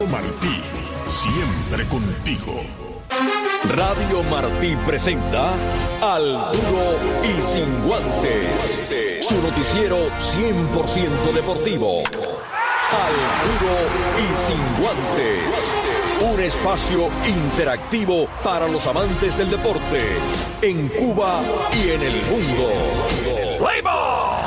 Martí, siempre contigo. Radio Martí presenta Al Duro y Sin Guantes, su noticiero 100% deportivo. Al Duro y Sin Guantes, un espacio interactivo para los amantes del deporte en Cuba y en el mundo. ¡Play-ball!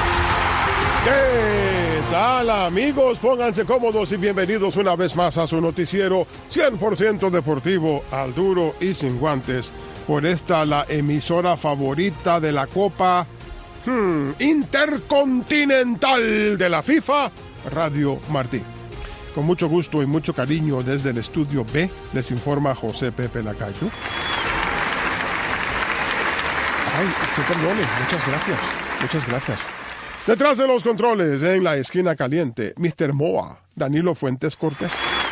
¿Qué tal, amigos? Pónganse cómodos y bienvenidos una vez más a su noticiero 100% deportivo, Al Duro y Sin Guantes, por esta la emisora favorita de la Copa Intercontinental de la FIFA, Radio Martí. Con mucho gusto y mucho cariño desde el estudio B, les informa José Pepe Lacayo. Ay, usted perdone, muchas gracias. Detrás de los controles, en la esquina caliente, Mr. Moa, Danilo Fuentes Cortés.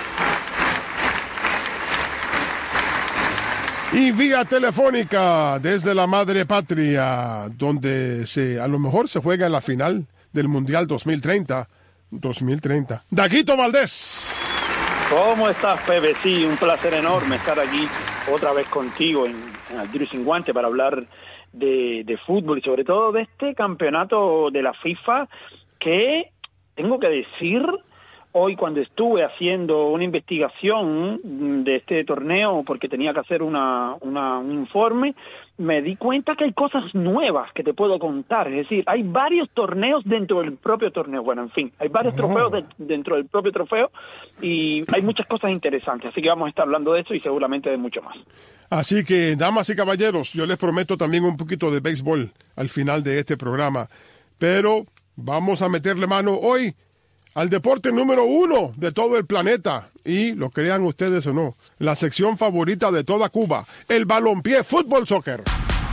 Y vía telefónica, desde la madre patria, donde a lo mejor se juega en la final del Mundial 2030. Daguito Valdés. ¿Cómo estás, Pepe? Sí, un placer enorme estar aquí otra vez contigo en Al Duro y Sin Guantes para hablar de fútbol y sobre todo de este campeonato de la FIFA que, tengo que decir, hoy cuando estuve haciendo una investigación de este torneo porque tenía que hacer un informe, me di cuenta que hay cosas nuevas que te puedo contar. Es decir, hay varios torneos dentro del propio torneo. Bueno, en fin, hay varios trofeos dentro del propio trofeo y hay muchas cosas interesantes. Así que vamos a estar hablando de eso y seguramente de mucho más. Así que, damas y caballeros, yo les prometo también un poquito de béisbol al final de este programa. Pero vamos a meterle mano hoy al deporte número 1 de todo el planeta, y lo crean ustedes o no, la sección favorita de toda Cuba, el balompié, fútbol, soccer.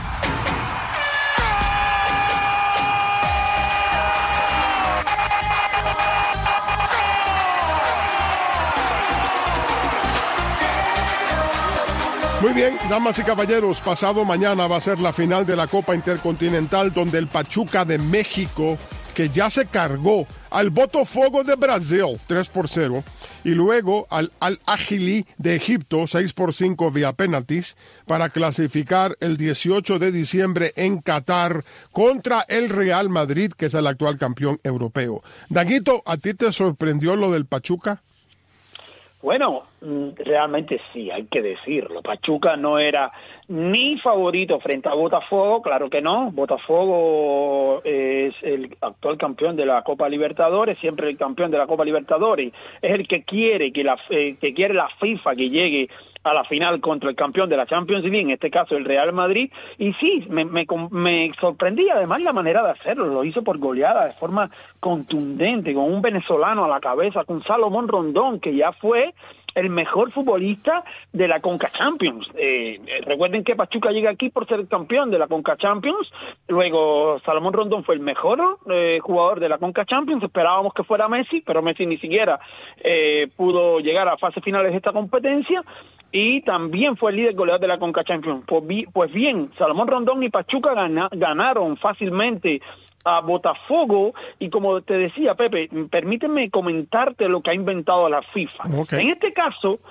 Muy bien, damas y caballeros, pasado mañana va a ser la final de la Copa Intercontinental, donde el Pachuca de México, que ya se cargó al Botafogo de Brasil 3-0 y luego al Al-Ahly de Egipto 6-5 vía penaltis para clasificar el 18 de diciembre en Qatar contra el Real Madrid, que es el actual campeón europeo. Daguito, ¿a ti te sorprendió lo del Pachuca? Bueno, realmente sí, hay que decirlo. Pachuca no era ni favorito frente a Botafogo, claro que no. Botafogo es el actual campeón de la Copa Libertadores, siempre el campeón de la Copa Libertadores. Es el que quiere que quiere la FIFA que llegue a la final contra el campeón de la Champions League, en este caso el Real Madrid, y sí, me sorprendía además la manera de hacerlo, lo hizo por goleada de forma contundente, con un venezolano a la cabeza, con Salomón Rondón, que ya fue el mejor futbolista de la Conca Champions. Recuerden que Pachuca llega aquí por ser campeón de la Conca Champions, luego Salomón Rondón fue el mejor jugador de la Conca Champions, esperábamos que fuera Messi, pero Messi ni siquiera pudo llegar a fases finales de esta competencia, y también fue el líder goleador de la Conca Champions. Pues bien, Salomón Rondón y Pachuca ganaron fácilmente a Botafogo, y como te decía, Pepe, permíteme comentarte lo que ha inventado la FIFA. Okay. En este caso,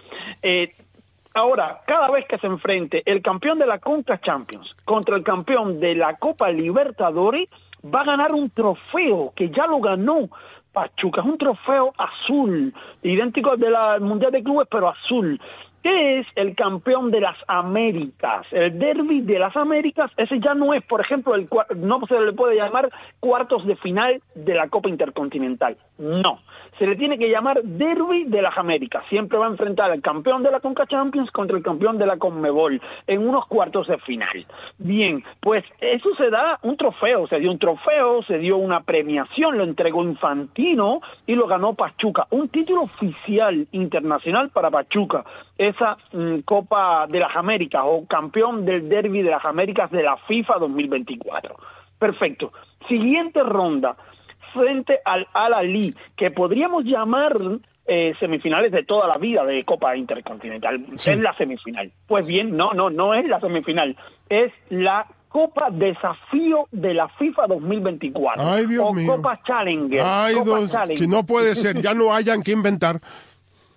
ahora, cada vez que se enfrente el campeón de la Conca Champions contra el campeón de la Copa Libertadores, va a ganar un trofeo que ya lo ganó Pachuca. Es un trofeo azul, idéntico al del Mundial de Clubes, pero azul. ¿Qué es el campeón de las Américas? El derbi de las Américas, ese ya no es, por ejemplo, no se le puede llamar cuartos de final de la Copa Intercontinental. No, se le tiene que llamar derbi de las Américas. Siempre va a enfrentar al campeón de la Conca Champions contra el campeón de la Conmebol en unos cuartos de final. Bien, pues eso se da un trofeo, se dio una premiación, lo entregó Infantino y lo ganó Pachuca. Un título oficial internacional para Pachuca. Esa Copa de las Américas o campeón del derbi de las Américas de la FIFA 2024. Perfecto. Siguiente ronda, frente al Al-Ahly, que podríamos llamar semifinales de toda la vida de Copa Intercontinental. Sí. Es la semifinal. Pues bien, no es la semifinal, es la Copa Desafío de la FIFA 2024. Ay, Dios mío. Copa Challenger. Ay, Copa Challenger. Si no puede ser, ya no hayan que inventar.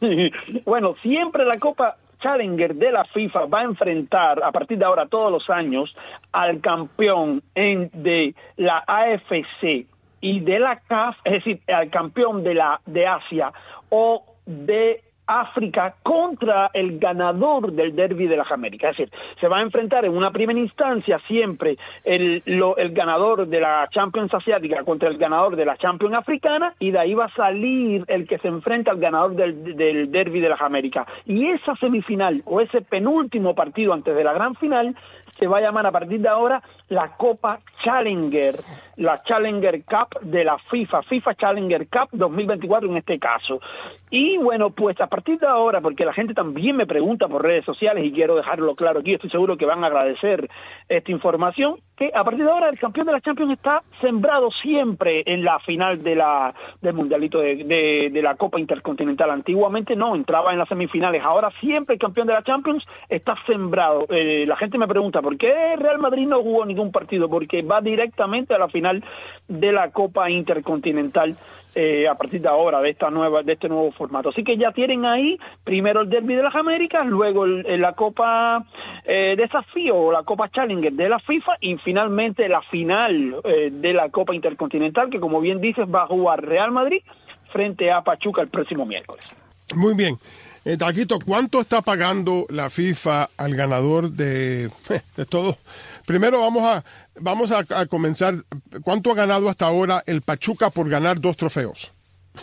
Bueno, siempre la Copa Challenger de la FIFA va a enfrentar a partir de ahora todos los años al campeón de la AFC y de la CAF, es decir, al campeón de Asia o de África contra el ganador del Derby de las Américas. Es decir, se va a enfrentar en una primera instancia siempre el ganador de la Champions Asiática contra el ganador de la Champions Africana, y de ahí va a salir el que se enfrenta al ganador del Derby de las Américas. Y esa semifinal o ese penúltimo partido antes de la gran final se va a llamar a partir de ahora la Copa Challenger, la Challenger Cup de la FIFA Challenger Cup 2024 en este caso. Y bueno, pues a partir de ahora, porque la gente también me pregunta por redes sociales y quiero dejarlo claro aquí, estoy seguro que van a agradecer esta información, que a partir de ahora el campeón de la Champions está sembrado siempre en la final del mundialito de la Copa Intercontinental. Antiguamente no, entraba en las semifinales, ahora siempre el campeón de la Champions está sembrado. La gente me pregunta, ¿por qué Real Madrid no jugó ningún partido? Porque va directamente a la final de la Copa Intercontinental a partir de ahora, de este nuevo formato. Así que ya tienen ahí primero el Derby de las Américas, luego la Copa Desafío o la Copa Challenger de la FIFA, y finalmente la final de la Copa Intercontinental, que como bien dices va a jugar Real Madrid frente a Pachuca el próximo miércoles. Muy bien. Taquito, ¿cuánto está pagando la FIFA al ganador de todo? Primero vamos a comenzar. ¿Cuánto ha ganado hasta ahora el Pachuca por ganar 2 trofeos?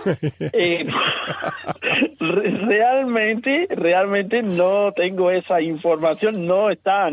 Realmente no tengo esa información, no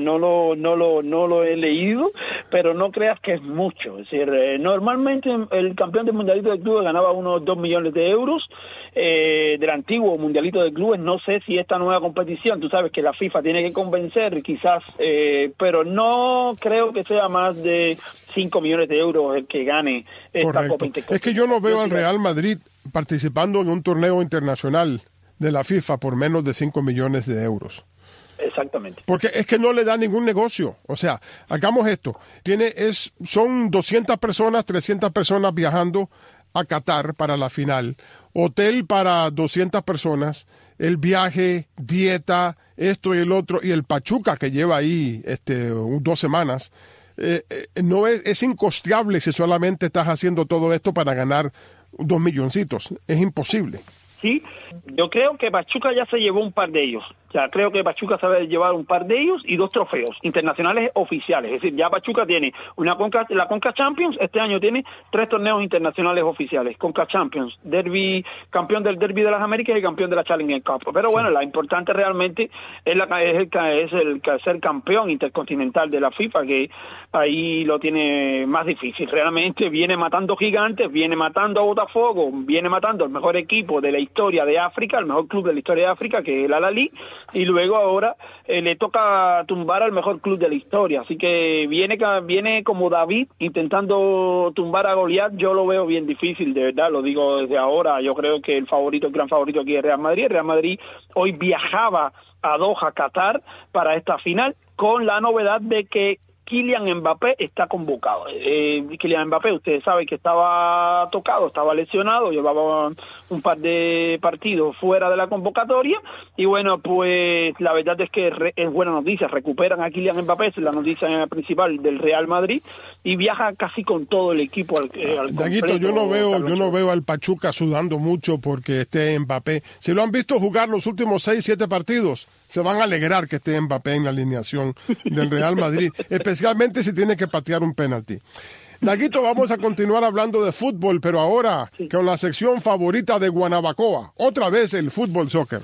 lo he leído, pero no creas que es mucho. Es decir, normalmente el campeón del mundialito de clubes ganaba unos 2 millones de euros del antiguo mundialito de clubes. No sé si esta nueva competición, tú sabes que la FIFA tiene que convencer quizás, pero no creo que sea más de 5 millones de euros el que gane esta Correcto. Copa Intercontinental. Es que yo no veo al Real Madrid participando en un torneo internacional de la FIFA por menos de 5 millones de euros. Exactamente. Porque es que no le da ningún negocio. O sea, hagamos esto. Son 200 personas, 300 personas viajando a Qatar para la final. Hotel para 200 personas, el viaje, dieta, esto y el otro, y el Pachuca que lleva ahí 2 semanas. No es incosteable si solamente estás haciendo todo esto para ganar 2 milloncitos. Es imposible. Sí, yo creo que Pachuca ya se llevó un par de ellos. Ya creo que Pachuca sabe llevar un par de ellos y 2 trofeos internacionales oficiales. Es decir, ya Pachuca tiene la Conca Champions, este año tiene 3 torneos internacionales oficiales. Conca Champions, campeón del Derby de las Américas y campeón de la Challenger Cup. Pero bueno, la importante realmente es el ser campeón intercontinental de la FIFA, que ahí lo tiene más difícil. Realmente viene matando gigantes, viene matando a Botafogo, viene matando al mejor equipo de la historia de África, el mejor club de la historia de África, que es el Al-Ahly, y luego ahora le toca tumbar al mejor club de la historia. Así que viene como David intentando tumbar a Goliat. Yo lo veo bien difícil, de verdad, lo digo desde ahora. Yo creo que el gran favorito aquí es Real Madrid. Real Madrid hoy viajaba a Doha, Qatar, para esta final, con la novedad de que Kylian Mbappé está convocado. Kylian Mbappé, ustedes saben que estaba tocado, estaba lesionado, llevaba un par de partidos fuera de la convocatoria, y bueno, pues la verdad es que es buena noticia, recuperan a Kylian Mbappé, es la noticia principal del Real Madrid, y viaja casi con todo el equipo al Daguito, yo no veo al Pachuca sudando mucho porque esté Mbappé. Si lo han visto jugar los últimos 6-7 partidos, se van a alegrar que esté Mbappé en la alineación del Real Madrid, especialmente si tiene que patear un penalti. Daguito, vamos a continuar hablando de fútbol, pero ahora con la sección favorita de Guanabacoa, otra vez el fútbol soccer.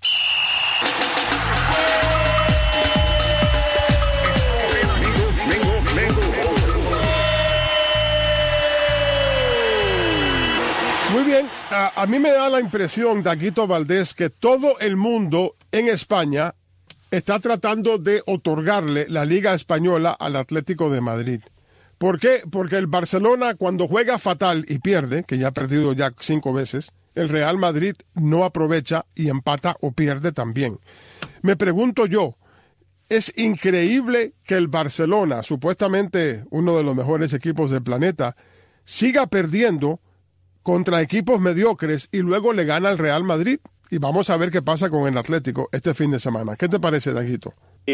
Muy bien, a mí me da la impresión, Daguito Valdés, que todo el mundo en España está tratando de otorgarle la Liga Española al Atlético de Madrid. ¿Por qué? Porque el Barcelona, cuando juega fatal y pierde, que ya ha perdido ya 5 veces, el Real Madrid no aprovecha y empata o pierde también. Me pregunto yo, es increíble que el Barcelona, supuestamente uno de los mejores equipos del planeta, siga perdiendo contra equipos mediocres y luego le gana al Real Madrid. y vamos a ver qué pasa con el Atlético este fin de semana. ¿Qué te parece, Daguito?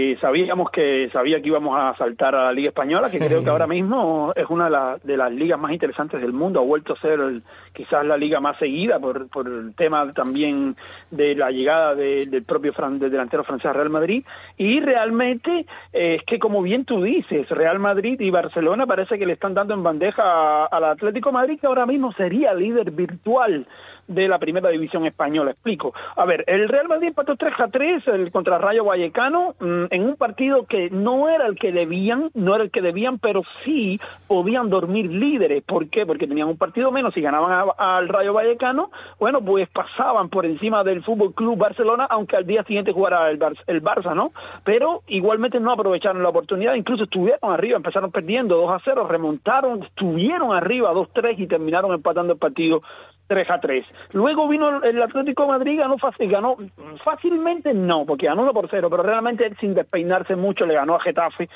Sabía que íbamos a saltar a la Liga Española, que creo que ahora mismo es una de las ligas más interesantes del mundo. Ha vuelto a ser quizás la liga más seguida por el tema también de la llegada del delantero francés Real Madrid. Y realmente es que, como bien tú dices, Real Madrid y Barcelona parece que le están dando en bandeja al Atlético de Madrid, que ahora mismo sería líder virtual de la primera división española. Explico. A ver, el Real Madrid empató 3-3 contra Rayo Vallecano en un partido que no era el que debían, pero sí podían dormir líderes. ¿Por qué? Porque tenían un partido menos y ganaban al Rayo Vallecano, bueno, pues pasaban por encima del Fútbol Club Barcelona, aunque al día siguiente jugara el Barça, ¿no? Pero igualmente no aprovecharon la oportunidad, incluso estuvieron arriba, empezaron perdiendo 2-0, remontaron, estuvieron arriba 2-3 y terminaron empatando el partido 3-3. Luego vino el Atlético de Madrid, ganó fácilmente, no, porque ganó 1-0, pero realmente sin despeinarse mucho le ganó a Getafe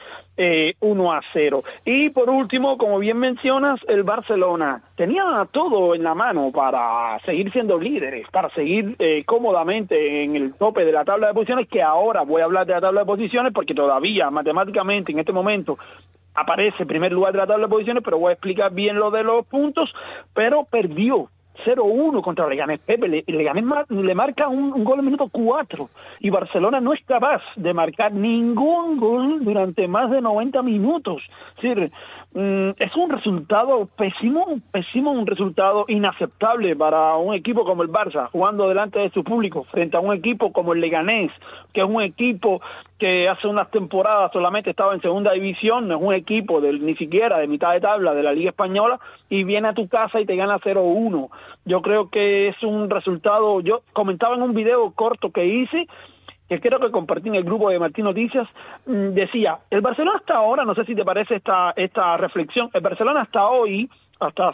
1-0. Y por último, como bien mencionas, el Barcelona tenía todo en la mano para seguir siendo líderes, para seguir cómodamente en el tope de la tabla de posiciones, que ahora voy a hablar de la tabla de posiciones porque todavía matemáticamente en este momento aparece en primer lugar de la tabla de posiciones, pero voy a explicar bien lo de los puntos, pero perdió 0-1 contra Leganés. Pepe, Leganés le marca un gol en minuto 4 y Barcelona no es capaz de marcar ningún gol durante más de 90 minutos. Es decir, es un resultado pésimo, un resultado inaceptable para un equipo como el Barça, jugando delante de su público, frente a un equipo como el Leganés, que es un equipo que hace unas temporadas solamente estaba en segunda división, no es un equipo ni siquiera de mitad de tabla de la Liga Española, y viene a tu casa y te gana 0-1. Yo creo que es un resultado, yo comentaba en un video corto que hice, que creo que compartí en el grupo de Martín Noticias, decía, el Barcelona hasta ahora, no sé si te parece esta reflexión, el Barcelona hasta hoy, hasta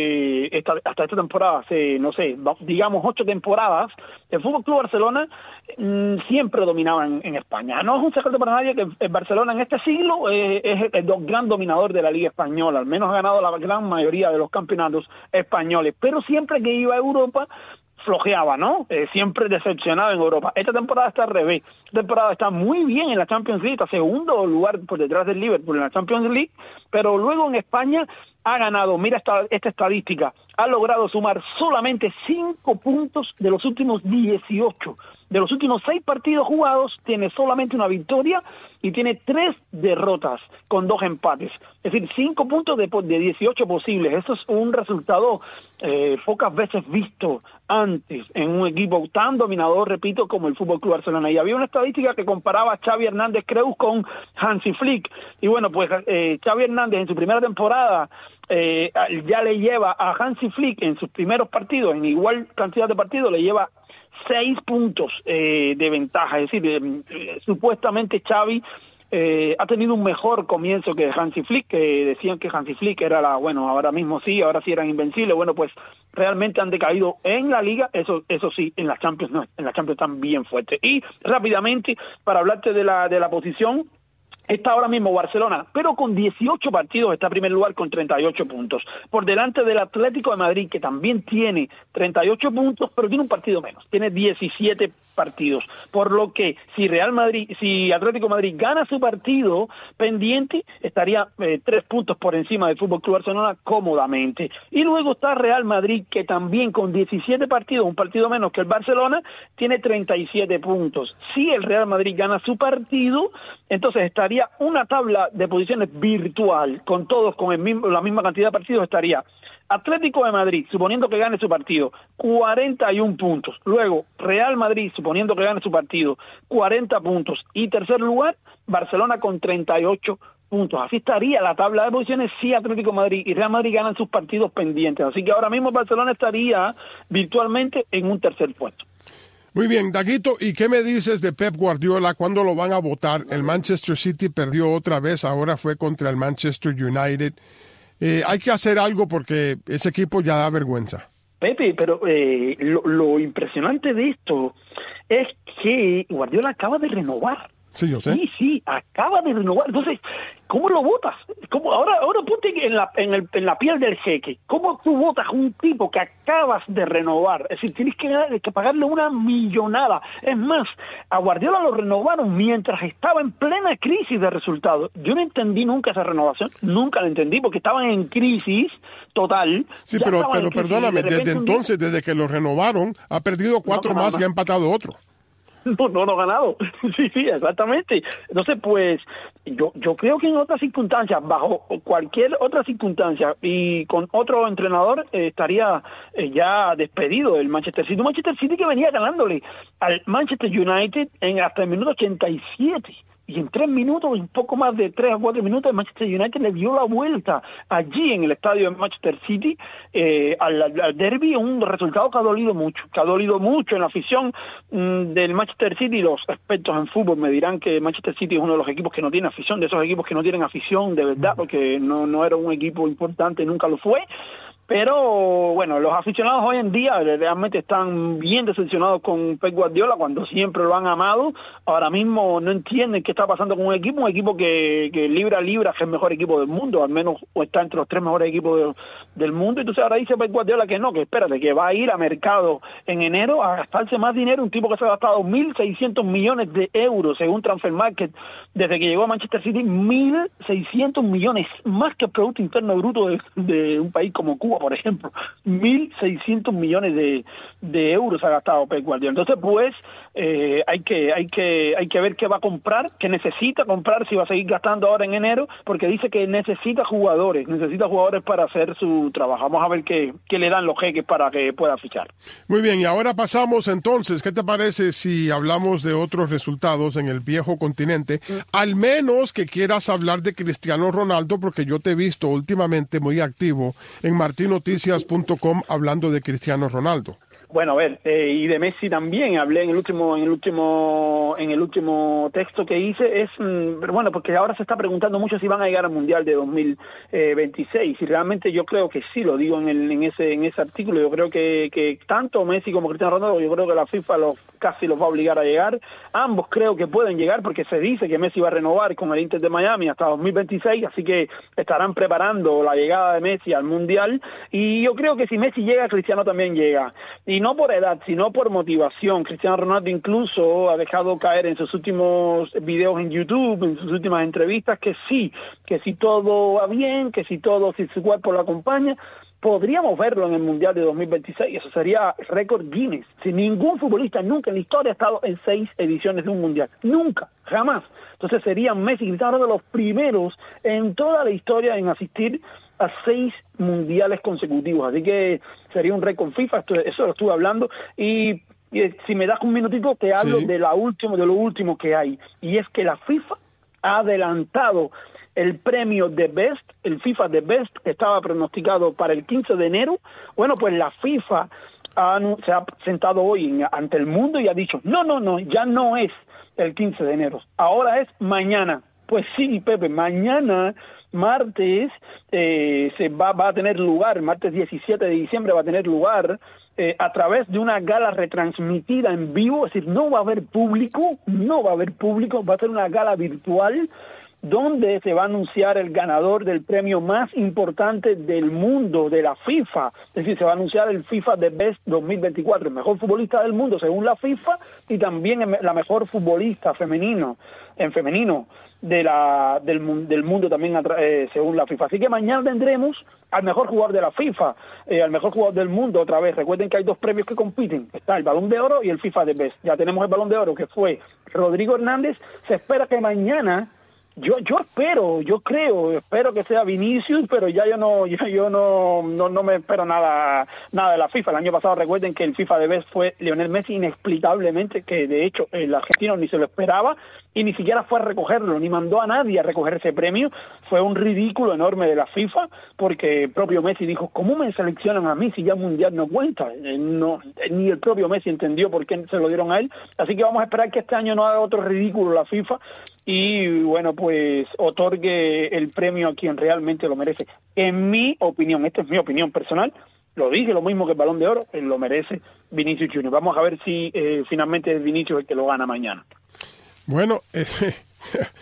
esta temporada, no sé, digamos 8 temporadas, el Fútbol Club Barcelona siempre dominaba en España. No es un secreto para nadie que el Barcelona en este siglo es el gran dominador de la Liga Española, al menos ha ganado la gran mayoría de los campeonatos españoles, pero siempre que iba a Europa flojeaba, ¿no? Siempre decepcionado en Europa. Esta temporada está al revés. Esta temporada está muy bien en la Champions League, está segundo lugar por detrás del Liverpool en la Champions League, pero luego en España ha ganado, mira esta estadística, ha logrado sumar solamente 5 puntos de los últimos 18. De los últimos 6 partidos jugados, tiene solamente una victoria y tiene 3 derrotas con 2 empates. Es decir, 5 puntos de 18 posibles. Eso es un resultado pocas veces visto antes en un equipo tan dominador, repito, como el Fútbol Club Barcelona. Y había una estadística que comparaba a Xavi Hernández Creus con Hansi Flick. Y bueno, pues Xavi Hernández en su primera temporada ya le lleva a Hansi Flick en sus primeros partidos, en igual cantidad de partidos, le lleva 6 puntos de ventaja. Es decir, supuestamente Xavi ha tenido un mejor comienzo que Hansi Flick, que decían que Hansi Flick era ahora mismo sí, ahora sí eran invencibles. Bueno, pues realmente han decaído en la Liga, eso sí, en la Champions no, en la Champions están bien fuertes. Y rápidamente, para hablarte de la posición, está ahora mismo Barcelona, pero con 18 partidos está en primer lugar con 38 puntos. Por delante del Atlético de Madrid, que también tiene 38 puntos, pero tiene un partido menos, tiene 17 partidos. Por lo que si Atlético de Madrid gana su partido pendiente, estaría 3 puntos por encima del Fútbol Club Barcelona cómodamente. Y luego está Real Madrid, que también con 17 partidos, un partido menos que el Barcelona, tiene 37 puntos. Si el Real Madrid gana su partido, entonces estaría una tabla de posiciones virtual, con todos con la misma cantidad de partidos, estaría Atlético de Madrid, suponiendo que gane su partido, 41 puntos. Luego, Real Madrid, suponiendo que gane su partido, 40 puntos. Y tercer lugar, Barcelona con 38 puntos. Así estaría la tabla de posiciones si Atlético de Madrid y Real Madrid ganan sus partidos pendientes. Así que ahora mismo Barcelona estaría virtualmente en un tercer puesto. Muy bien, Daguito, ¿y qué me dices de Pep Guardiola? ¿Cuándo lo van a votar? El Manchester City perdió otra vez, ahora fue contra el Manchester United. Hay que hacer algo porque ese equipo ya da vergüenza. Pepe, pero lo impresionante de esto es que Guardiola acaba de renovar. Sí, yo sé. Sí, acaba de renovar. Entonces, ¿cómo lo votas? Ahora ponte en la piel del jeque. ¿Cómo tú votas a un tipo que acabas de renovar? Es decir, tienes que pagarle una millonada. Es más, a Guardiola lo renovaron mientras estaba en plena crisis de resultados. Yo no entendí nunca esa renovación, nunca la entendí, porque estaban en crisis total. Sí, pero perdóname, desde entonces, desde que lo renovaron, ha perdido 4 más y ha empatado otro. No ha ganado. Sí, exactamente. Entonces, pues, yo creo que en otras circunstancias, bajo cualquier otra circunstancia y con otro entrenador, estaría ya despedido el Manchester City. Un Manchester City que venía ganándole al Manchester United hasta el minuto 87. Y en 3 minutos, un poco más de 3 a 4 minutos, el Manchester United le dio la vuelta allí en el estadio de Manchester City al derbi, un resultado que ha dolido mucho en la afición del Manchester City. Los expertos en fútbol me dirán que Manchester City es uno de los equipos que no tiene afición, de esos equipos que no tienen afición de verdad, porque no era un equipo importante, nunca lo fue. Pero, bueno, los aficionados hoy en día realmente están bien decepcionados con Pep Guardiola cuando siempre lo han amado. Ahora mismo no entienden qué está pasando con un equipo que libra a libra es el mejor equipo del mundo, al menos está entre los 3 mejores equipos del mundo. Entonces ahora dice Pep Guardiola que no, que espérate, que va a ir a mercado en enero a gastarse más dinero. Un tipo que se ha gastado 1.600 millones de euros según Transfer Market desde que llegó a Manchester City, 1.600 millones, más que el Producto Interno Bruto de un país como Cuba, por ejemplo. 1.600 millones de euros ha gastado Pep Guardiola. Entonces, pues, hay que ver qué va a comprar, qué necesita comprar, si va a seguir gastando ahora en enero, porque dice que necesita jugadores para hacer su trabajo. Vamos a ver qué le dan los jeques para que pueda fichar. Muy bien, y ahora pasamos entonces, ¿qué te parece si hablamos de otros resultados en el viejo continente? Al menos que quieras hablar de Cristiano Ronaldo, porque yo te he visto últimamente muy activo en martinoticias.com hablando de Cristiano Ronaldo. Bueno, a ver, y de Messi también hablé en el último texto que hice, pero bueno, porque ahora se está preguntando mucho si van a llegar al Mundial de 2026, y realmente yo creo que sí, lo digo en ese artículo. Yo creo que tanto Messi como Cristiano Ronaldo, yo creo que la FIFA casi los va a obligar a llegar. Ambos creo que pueden llegar, porque se dice que Messi va a renovar con el Inter de Miami hasta 2026, así que estarán preparando la llegada de Messi al Mundial, y yo creo que si Messi llega, Cristiano también llega. Y no por edad, sino por motivación. Cristiano Ronaldo incluso ha dejado caer en sus últimos videos en YouTube, en sus últimas entrevistas, que si todo va bien, si su cuerpo lo acompaña, podríamos verlo en el Mundial de 2026. Eso sería récord Guinness. Si ningún futbolista nunca en la historia ha estado en 6 ediciones de un Mundial. Nunca, jamás. Entonces serían Messi y Cristiano Ronaldo los primeros en toda la historia en asistir a 6 mundiales consecutivos. Así que sería un récord FIFA, eso lo estuve hablando. Y si me das un minutito, te hablo de lo último que hay. Y es que la FIFA ha adelantado el premio de Best, el FIFA de Best, que estaba pronosticado para el 15 de enero. Bueno, pues la FIFA se ha sentado hoy ante el mundo y ha dicho, no, ya no es el 15 de enero, ahora es mañana. Pues sí, Pepe, mañana, martes, va a tener lugar, martes 17 de diciembre va a tener lugar a través de una gala retransmitida en vivo, es decir, no va a haber público, va a ser una gala virtual donde se va a anunciar el ganador del premio más importante del mundo, de la FIFA. Es decir, se va a anunciar el FIFA The Best 2024, el mejor futbolista del mundo según la FIFA, y también la mejor futbolista femenino del mundo también según la FIFA. Así que mañana tendremos al mejor jugador de la FIFA, al mejor jugador del mundo otra vez. Recuerden que hay 2 premios que compiten, está el Balón de Oro y el FIFA The Best. Ya tenemos el Balón de Oro, que fue Rodrigo Hernández. Se espera que mañana, yo espero que sea Vinicius, pero ya yo no me espero nada de la FIFA. El año pasado recuerden que el FIFA de Best fue Lionel Messi, inexplicablemente, que de hecho el argentino ni se lo esperaba y ni siquiera fue a recogerlo, ni mandó a nadie a recoger ese premio. Fue un ridículo enorme de la FIFA, porque el propio Messi dijo, ¿cómo me seleccionan a mí si ya el Mundial no cuenta? Ni el propio Messi entendió por qué se lo dieron a él. Así que vamos a esperar que este año no haga otro ridículo la FIFA y, bueno, pues otorgue el premio a quien realmente lo merece. En mi opinión, esta es mi opinión personal, lo dije, lo mismo que el Balón de Oro, lo merece Vinicius Junior. Vamos a ver si finalmente es Vinicius el que lo gana mañana. Bueno,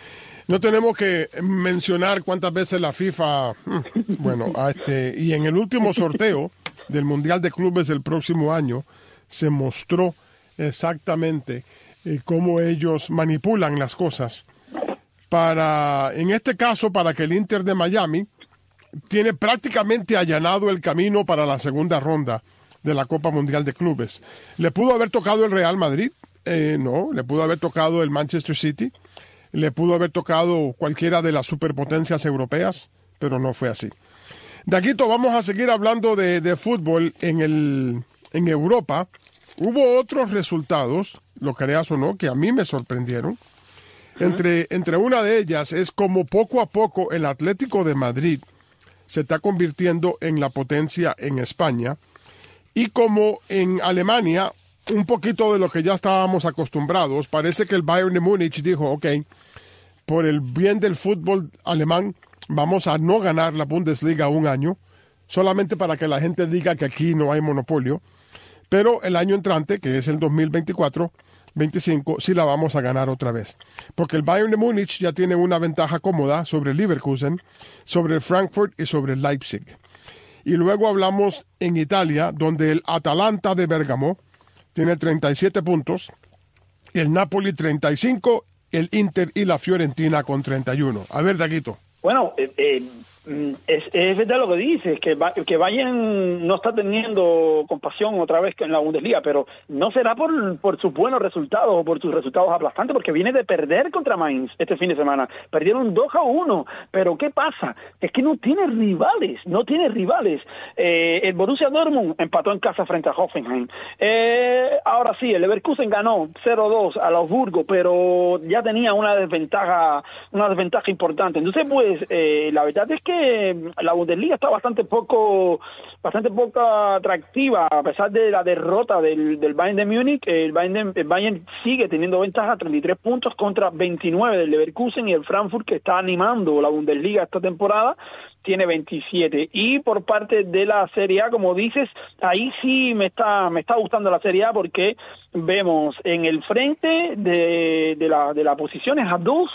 No tenemos que mencionar cuántas veces la FIFA, y en el último sorteo del Mundial de Clubes del próximo año se mostró exactamente cómo ellos manipulan las cosas en este caso, para que el Inter de Miami tiene prácticamente allanado el camino para la segunda ronda de la Copa Mundial de Clubes. ¿Le pudo haber tocado el Real Madrid? No, le pudo haber tocado el Manchester City, le pudo haber tocado cualquiera de las superpotencias europeas, pero no fue así. Daguito, vamos a seguir hablando de fútbol en Europa. Hubo otros resultados, lo creas o no, que a mí me sorprendieron. Entre una de ellas es como poco a poco el Atlético de Madrid se está convirtiendo en la potencia en España, y como en Alemania, un poquito de lo que ya estábamos acostumbrados. Parece que el Bayern de Múnich dijo, ok, por el bien del fútbol alemán, vamos a no ganar la Bundesliga un año, solamente para que la gente diga que aquí no hay monopolio, pero el año entrante, que es el 2024-25, sí la vamos a ganar otra vez, porque el Bayern de Múnich ya tiene una ventaja cómoda sobre el Leverkusen, sobre el Frankfurt y sobre el Leipzig. Y luego hablamos en Italia, donde el Atalanta de Bérgamo tiene 37 puntos, el Napoli 35, el Inter y la Fiorentina con 31. A ver, Daguito. Bueno, es verdad lo que dices, que Bayern no está teniendo compasión otra vez en la Bundesliga, pero no será por sus buenos resultados o por sus resultados aplastantes, porque viene de perder contra Mainz este fin de semana. Perdieron 2-1, pero ¿qué pasa? Es que no tiene rivales. El Borussia Dortmund empató en casa frente a Hoffenheim. Ahora sí, el Leverkusen ganó 0-2 al Augsburgo, pero ya tenía una desventaja importante. Entonces, pues, la verdad es que la Bundesliga está bastante poco atractiva, a pesar de la derrota del Bayern de Múnich. El Bayern sigue teniendo ventaja, 33 puntos contra 29 del Leverkusen, y el Frankfurt, que está animando la Bundesliga esta temporada, tiene 27. Y por parte de la Serie A, como dices, ahí sí me está gustando la Serie A, porque vemos en el frente de las posiciones a dos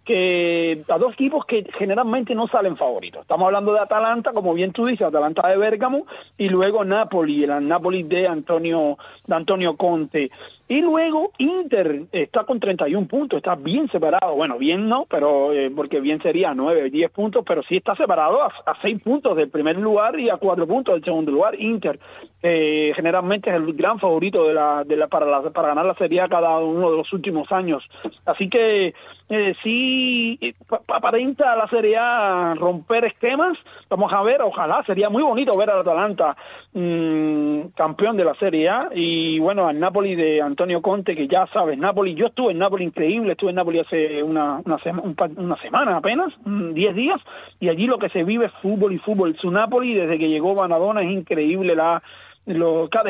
equipos que generalmente no salen favoritos. Estamos hablando de Atalanta, como bien tú dices, Atalanta de Bérgamo, y luego Napoli, el Napoli de Antonio Conte. Y luego Inter está con 31 puntos, está bien separado. Bueno, bien no, pero porque bien sería 9, 10 puntos, pero sí está separado a 6 puntos del primer lugar y a 4 puntos del segundo lugar. Inter generalmente es el gran favorito para ganar la Serie A cada uno de los últimos años. Así que sí, aparenta la Serie A romper esquemas. Vamos a ver, ojalá, sería muy bonito ver al Atalanta campeón de la Serie A. Y bueno, al Napoli de Antonio Conte, que ya sabes, Napoli, yo estuve en Napoli, increíble, estuve en Napoli hace una semana apenas, 10 días, y allí lo que se vive es fútbol y fútbol. Su Napoli, desde que llegó Maradona, es increíble, cada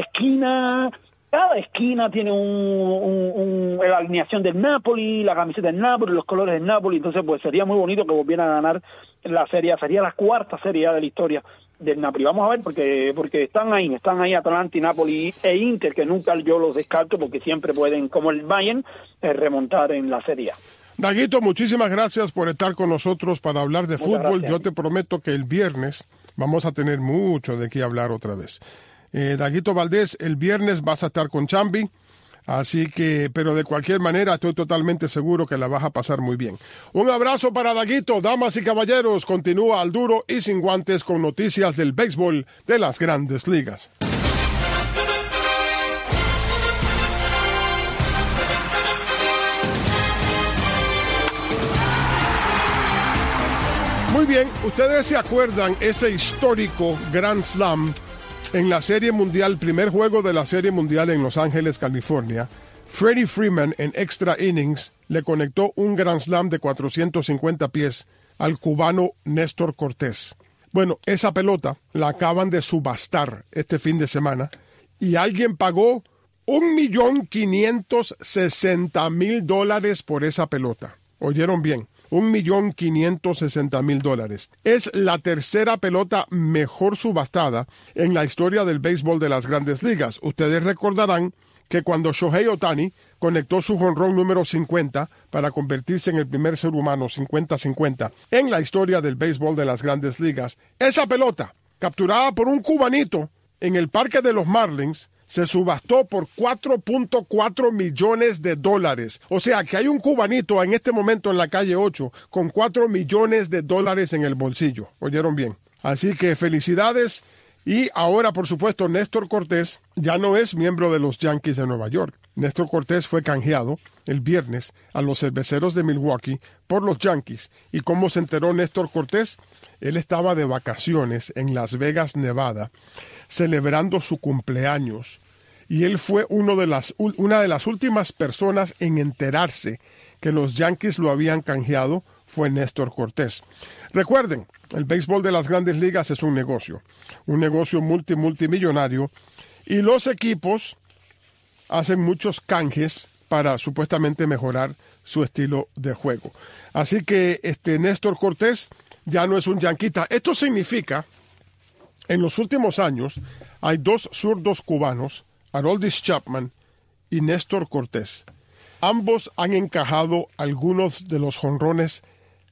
esquina tiene la alineación del Napoli, la camiseta del Napoli, los colores del Napoli. Entonces, pues sería muy bonito que volvieran a ganar la Serie A. Sería la cuarta Serie A de la historia del Napoli. Vamos a ver, porque están ahí Atalanta y Napoli e Inter, que nunca yo los descarto, porque siempre pueden, como el Bayern, remontar en la Serie A. Daguito, muchísimas gracias por estar con nosotros para hablar de fútbol. Gracias. Yo te prometo que el viernes vamos a tener mucho de qué hablar otra vez. Daguito Valdés, el viernes vas a estar con Chambi, así que, pero de cualquier manera estoy totalmente seguro que la vas a pasar muy bien. Un abrazo para Daguito. Damas y caballeros, continúa al duro y sin guantes con noticias del béisbol de las Grandes Ligas. Muy bien, ustedes se acuerdan ese histórico Grand Slam en la Serie Mundial, primer juego de la Serie Mundial en Los Ángeles, California. Freddie Freeman en extra innings le conectó un Grand Slam de 450 pies al cubano Néstor Cortés. Bueno, esa pelota la acaban de subastar este fin de semana y alguien pagó $1,560,000 por esa pelota. ¿Oyeron bien? $1,560,000. Es la tercera pelota mejor subastada en la historia del béisbol de las Grandes Ligas. Ustedes recordarán que cuando Shohei Ohtani conectó su jonrón número 50 para convertirse en el primer ser humano 50-50 en la historia del béisbol de las Grandes Ligas, esa pelota, capturada por un cubanito en el Parque de los Marlins, se subastó por $4.4 millones. O sea que hay un cubanito en este momento en la calle 8 con $4 millones en el bolsillo. ¿Oyeron bien? Así que felicidades. Y ahora, por supuesto, Néstor Cortés ya no es miembro de los Yankees de Nueva York. Néstor Cortés fue canjeado el viernes a los Cerveceros de Milwaukee por los Yankees. ¿Y cómo se enteró Néstor Cortés? Él estaba de vacaciones en Las Vegas, Nevada, celebrando su cumpleaños. Y él fue una de las últimas personas en enterarse que los Yankees lo habían canjeado fue Néstor Cortés. Recuerden, el béisbol de las Grandes Ligas es un negocio multimillonario, y los equipos hacen muchos canjes para supuestamente mejorar su estilo de juego. Así que Néstor Cortés ya no es un yanquita. Esto significa, en los últimos años, hay dos zurdos cubanos, Aroldis Chapman y Néstor Cortés. Ambos han encajado algunos de los jonrones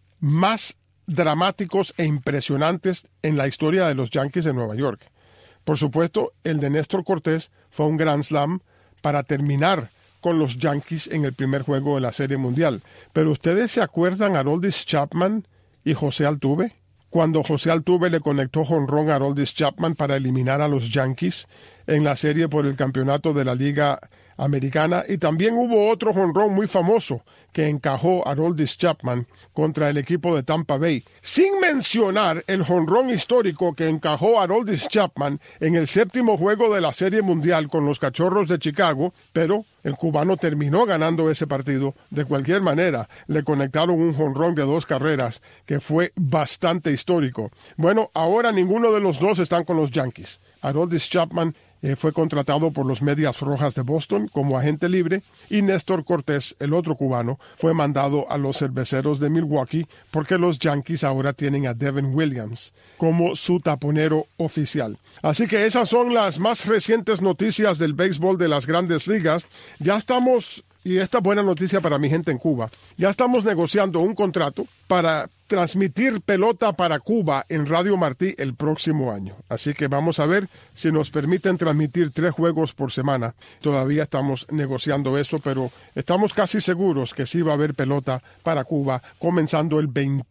más dramáticos e impresionantes en la historia de los Yankees de Nueva York. Por supuesto, el de Néstor Cortés fue un Grand Slam para terminar con los Yankees en el primer juego de la Serie Mundial. Pero ¿ustedes se acuerdan a Aroldis Chapman y José Altuve? Cuando José Altuve le conectó jonrón a Aroldis Chapman para eliminar a los Yankees en la serie por el campeonato de la Liga Americana, y también hubo otro jonrón muy famoso que encajó a Aroldis Chapman contra el equipo de Tampa Bay, sin mencionar el jonrón histórico que encajó a Aroldis Chapman en el séptimo juego de la Serie Mundial con los Cachorros de Chicago, pero el cubano terminó ganando ese partido de cualquier manera. Le conectaron un jonrón de 2 carreras que fue bastante histórico. Bueno, ahora ninguno de los dos están con los Yankees. Aroldis Chapman fue contratado por los Medias Rojas de Boston como agente libre, y Néstor Cortés, el otro cubano, fue mandado a los Cerveceros de Milwaukee porque los Yankees ahora tienen a Devin Williams como su taponero oficial. Así que esas son las más recientes noticias del béisbol de las Grandes Ligas. Ya estamos, y esta es buena noticia para mi gente en Cuba, ya estamos negociando un contrato para transmitir pelota para Cuba en Radio Martí el próximo año. Así que vamos a ver si nos permiten transmitir 3 juegos por semana. Todavía estamos negociando eso, pero estamos casi seguros que sí va a haber pelota para Cuba comenzando el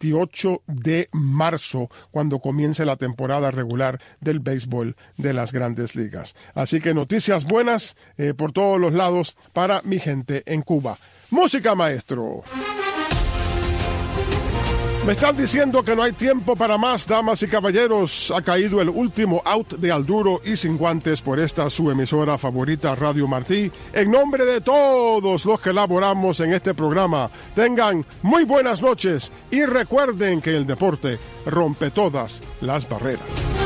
28 de marzo, cuando comience la temporada regular del béisbol de las Grandes Ligas. Así que noticias buenas por todos los lados para mi gente en Cuba. Música, maestro. Me están diciendo que no hay tiempo para más, damas y caballeros. Ha caído el último out de Al Duro y Sin Guantes por esta su emisora favorita, Radio Martí. En nombre de todos los que laboramos en este programa, tengan muy buenas noches y recuerden que el deporte rompe todas las barreras.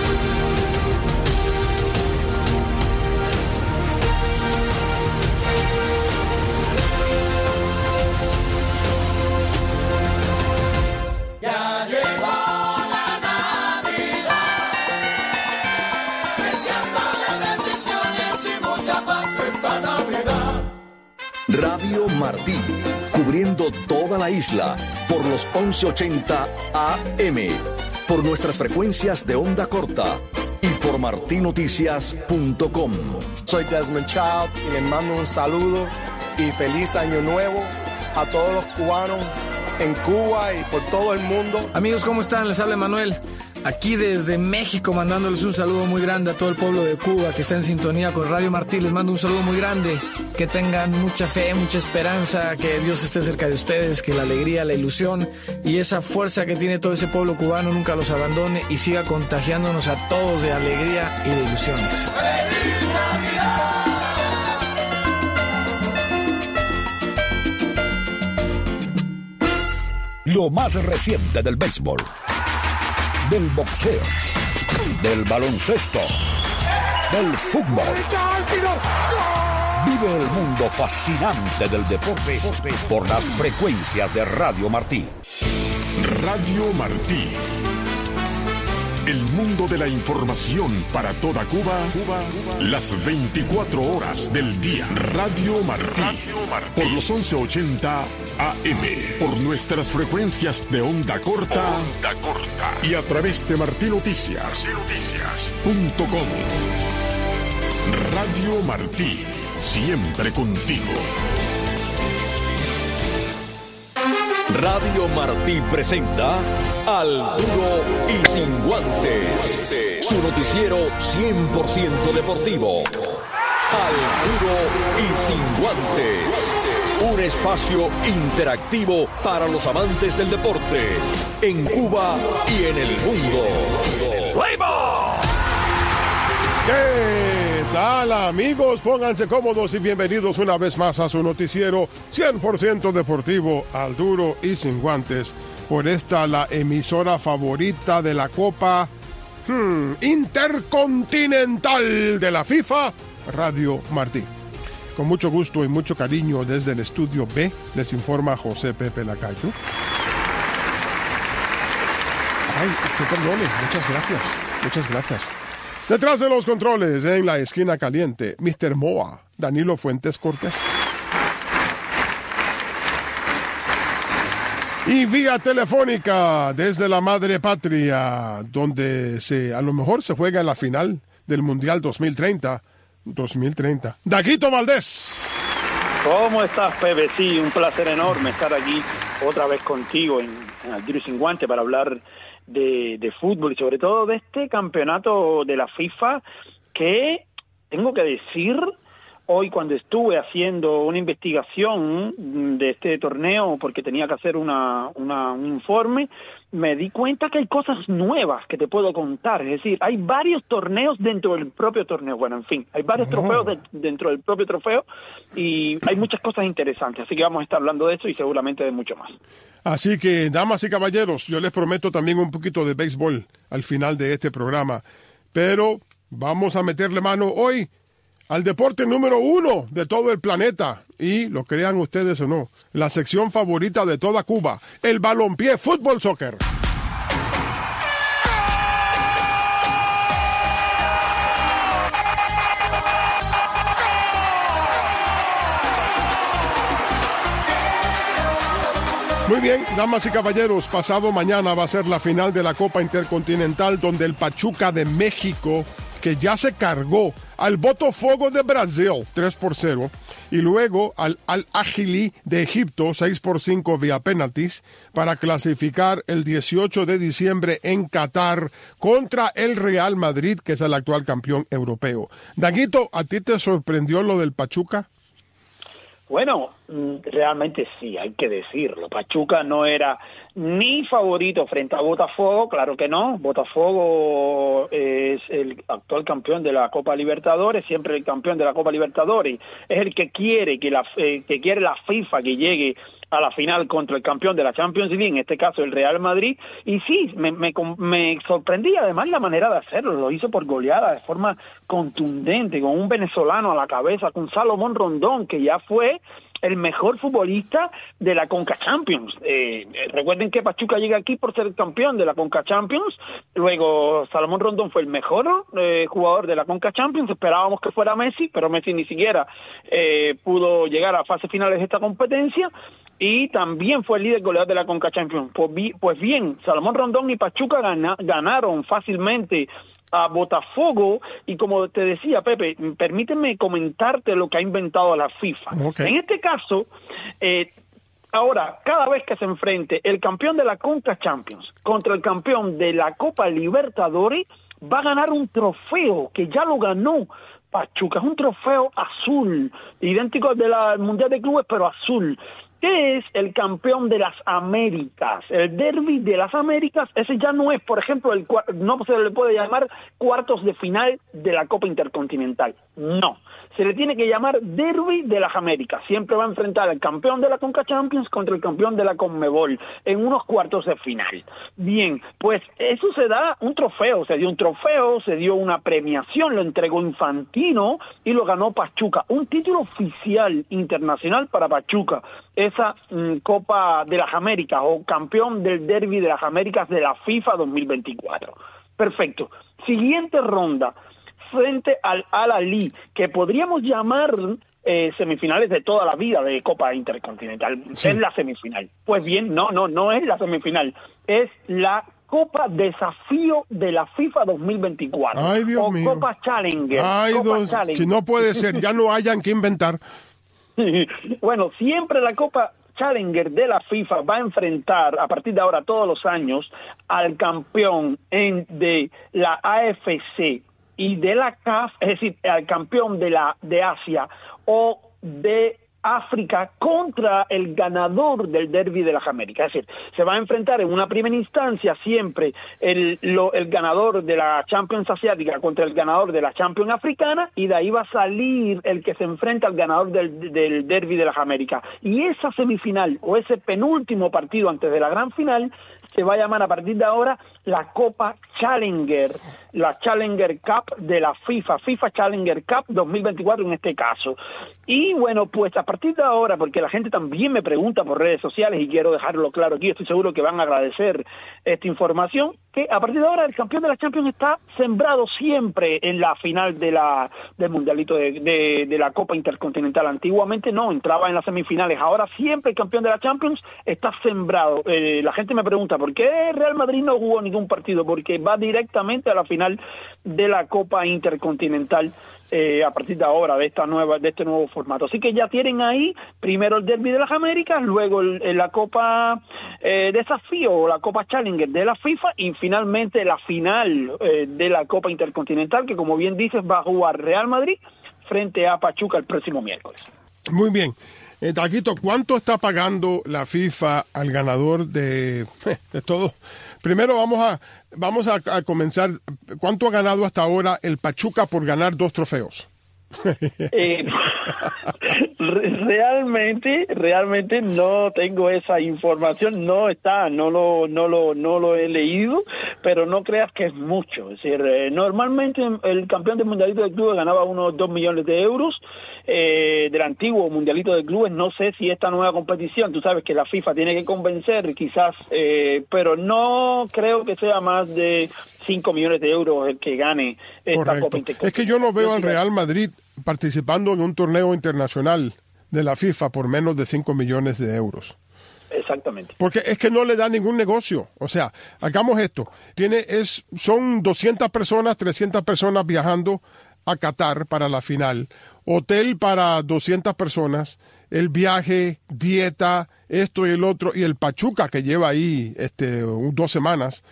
Radio Martí, cubriendo toda la isla por los 1180 AM, por nuestras frecuencias de onda corta y por martinoticias.com. Soy Desmond Child y les mando un saludo y feliz año nuevo a todos los cubanos en Cuba y por todo el mundo. Amigos, ¿cómo están? Les habla Manuel, aquí desde México, mandándoles un saludo muy grande a todo el pueblo de Cuba que está en sintonía con Radio Martí. Les mando un saludo muy grande, que tengan mucha fe, mucha esperanza, que Dios esté cerca de ustedes, que la alegría, la ilusión y esa fuerza que tiene todo ese pueblo cubano nunca los abandone y siga contagiándonos a todos de alegría y de ilusiones. Lo más reciente del béisbol, del boxeo, del baloncesto, del fútbol. Vive el mundo fascinante del deporte por las frecuencias de Radio Martí. Radio Martí. El mundo de la información para toda Cuba, las 24 horas del día. Radio Martí, por los 1180 AM, por nuestras frecuencias de onda corta, y a través de martinoticias.com. Radio Martí, siempre contigo. Radio Martí presenta Al Duro y Sin Guantes, su noticiero 100% deportivo. Al Duro y Sin Guantes, un espacio interactivo para los amantes del deporte en Cuba y en el mundo. ¿Qué tal, amigos? Pónganse cómodos y bienvenidos una vez más a su noticiero 100% deportivo, Al Duro y Sin Guantes, por esta la emisora favorita de la Copa Intercontinental de la FIFA, Radio Martí. Con mucho gusto y mucho cariño desde el estudio B, les informa José Pepe Lacayo. Ay, usted perdone, muchas gracias. Detrás de los controles, en la esquina caliente, Mr. Moa, Danilo Fuentes Cortés. Y vía telefónica, desde la madre patria, donde a lo mejor se juega en la final del Mundial 2030. Daguito Valdés. ¿Cómo estás, Pepe? Sí, un placer enorme estar aquí otra vez contigo en Al Duro y Sin Guantes para hablar de fútbol y sobre todo de este campeonato de la FIFA que, tengo que decir, hoy cuando estuve haciendo una investigación de este torneo porque tenía que hacer un informe, me di cuenta que hay cosas nuevas que te puedo contar. Es decir, hay varios torneos dentro del propio torneo. Bueno, en fin, hay varios trofeos dentro del propio trofeo y hay muchas cosas interesantes. Así que vamos a estar hablando de eso y seguramente de mucho más. Así que, damas y caballeros, yo les prometo también un poquito de béisbol al final de este programa. Pero vamos a meterle mano hoy al deporte número 1 de todo el planeta, y lo crean ustedes o no, la sección favorita de toda Cuba, el balompié, fútbol, soccer. Muy bien, damas y caballeros, pasado mañana va a ser la final de la Copa Intercontinental, donde el Pachuca de México, que ya se cargó al Botafogo de Brasil 3-0 y luego al Al-Ahly de Egipto 6-5 vía penaltis para clasificar el 18 de diciembre en Qatar contra el Real Madrid, que es el actual campeón europeo. Daguito, ¿a ti te sorprendió lo del Pachuca? Bueno, realmente sí, hay que decirlo. Pachuca no era ni favorito frente a Botafogo, claro que no. Botafogo es el actual campeón de la Copa Libertadores, siempre el campeón de la Copa Libertadores. Es el que quiere que quiere la FIFA que llegue a la final contra el campeón de la Champions League, en este caso el Real Madrid, y sí, me sorprendía además la manera de hacerlo, lo hizo por goleada de forma contundente, con un venezolano a la cabeza, con Salomón Rondón, que ya fue el mejor futbolista de la Conca Champions. Recuerden que Pachuca llega aquí por ser campeón de la Conca Champions, luego Salomón Rondón fue el mejor jugador de la Conca Champions, esperábamos que fuera Messi, pero Messi ni siquiera pudo llegar a fase finales de esta competencia, y también fue el líder goleador de la Conca Champions. Pues bien, Salomón Rondón y Pachuca ganaron fácilmente a Botafogo, y como te decía, Pepe, permíteme comentarte lo que ha inventado la FIFA. Okay. En este caso, ahora, cada vez que se enfrente el campeón de la Conca Champions contra el campeón de la Copa Libertadores, va a ganar un trofeo que ya lo ganó Pachuca. Es un trofeo azul, idéntico al del Mundial de Clubes, pero azul. ¿Qué es el campeón de las Américas? El derbi de las Américas, ese ya no es, por ejemplo, no se le puede llamar cuartos de final de la Copa Intercontinental. No, se le tiene que llamar derbi de las Américas. Siempre va a enfrentar al campeón de la Conca Champions contra el campeón de la Conmebol en unos cuartos de final. Bien, pues eso se da un trofeo, se dio una premiación, lo entregó Infantino y lo ganó Pachuca. Un título oficial internacional para Pachuca. Esa Copa de las Américas, o campeón del derbi de las Américas de la FIFA 2024. Perfecto. Siguiente ronda, frente al Al-Ahly, que podríamos llamar semifinales de toda la vida de Copa Intercontinental. Sí. Es la semifinal. Pues bien, no es la semifinal, es la Copa Desafío de la FIFA 2024. Ay, Dios mío. Copa Challenger. Ay, Challenger. Si no puede ser, ya no hayan que inventar. Bueno, siempre la Copa Challenger de la FIFA va a enfrentar a partir de ahora todos los años al campeón de la AFC y de la CAF, es decir, al campeón de Asia o de África contra el ganador del Derby de las Américas. Es decir, se va a enfrentar en una primera instancia siempre el ganador de la Champions Asiática contra el ganador de la Champions Africana, y de ahí va a salir el que se enfrenta al ganador del Derby de las Américas. Y esa semifinal o ese penúltimo partido antes de la gran final se va a llamar a partir de ahora la Copa Challenger, la Challenger Cup de la FIFA Challenger Cup 2024 en este caso. Y bueno, pues a partir de ahora, porque la gente también me pregunta por redes sociales y quiero dejarlo claro aquí, estoy seguro que van a agradecer esta información, que a partir de ahora el campeón de la Champions está sembrado siempre en la final del mundialito de la Copa Intercontinental. Antiguamente no, entraba en las semifinales, ahora siempre el campeón de la Champions está sembrado. La gente me pregunta, ¿por qué Real Madrid no jugó ningún partido? Porque va directamente a la final de la Copa Intercontinental a partir de ahora, de este nuevo formato. Así que ya tienen ahí primero el Derby de las Américas, luego la Copa Desafío o la Copa Challenger de la FIFA y finalmente la final de la Copa Intercontinental, que como bien dices va a jugar Real Madrid frente a Pachuca el próximo miércoles. Muy bien. Taquito, ¿cuánto está pagando la FIFA al ganador de todo? Primero vamos a comenzar. ¿Cuánto ha ganado hasta ahora el Pachuca por ganar 2 trofeos? Realmente no tengo esa información, no lo he leído, pero no creas que es mucho. Es decir, normalmente el campeón del mundialito de clubes ganaba unos 2 millones de euros del antiguo mundialito de clubes. No sé si esta nueva competición, tú sabes que la FIFA tiene que convencer quizás, pero no creo que sea más de 5 millones de euros el que gane esta Copa Intercontinental. Es que yo no veo al Real Madrid participando en un torneo internacional de la FIFA por menos de 5 millones de euros. Exactamente. Porque es que no le da ningún negocio. O sea, hagamos esto. Son 200 personas, 300 personas viajando a Qatar para la final. Hotel para 200 personas, el viaje, dieta, esto y el otro, y el Pachuca que lleva ahí 2 semanas.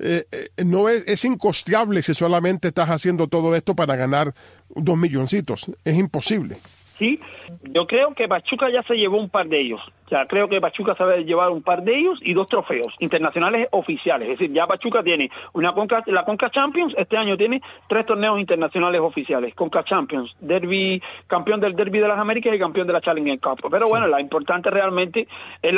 No es incosteable si solamente estás haciendo todo esto para ganar 2 milloncitos. Es imposible. Sí, yo creo que Pachuca ya se llevó un par de ellos. O sea, creo que Pachuca sabe llevar un par de ellos y 2 trofeos internacionales oficiales. Es decir, ya Pachuca tiene la Conca Champions, este año tiene 3 torneos internacionales oficiales. Conca Champions, campeón del Derby de las Américas y campeón de la Challenger Cup. Pero bueno, la importante realmente es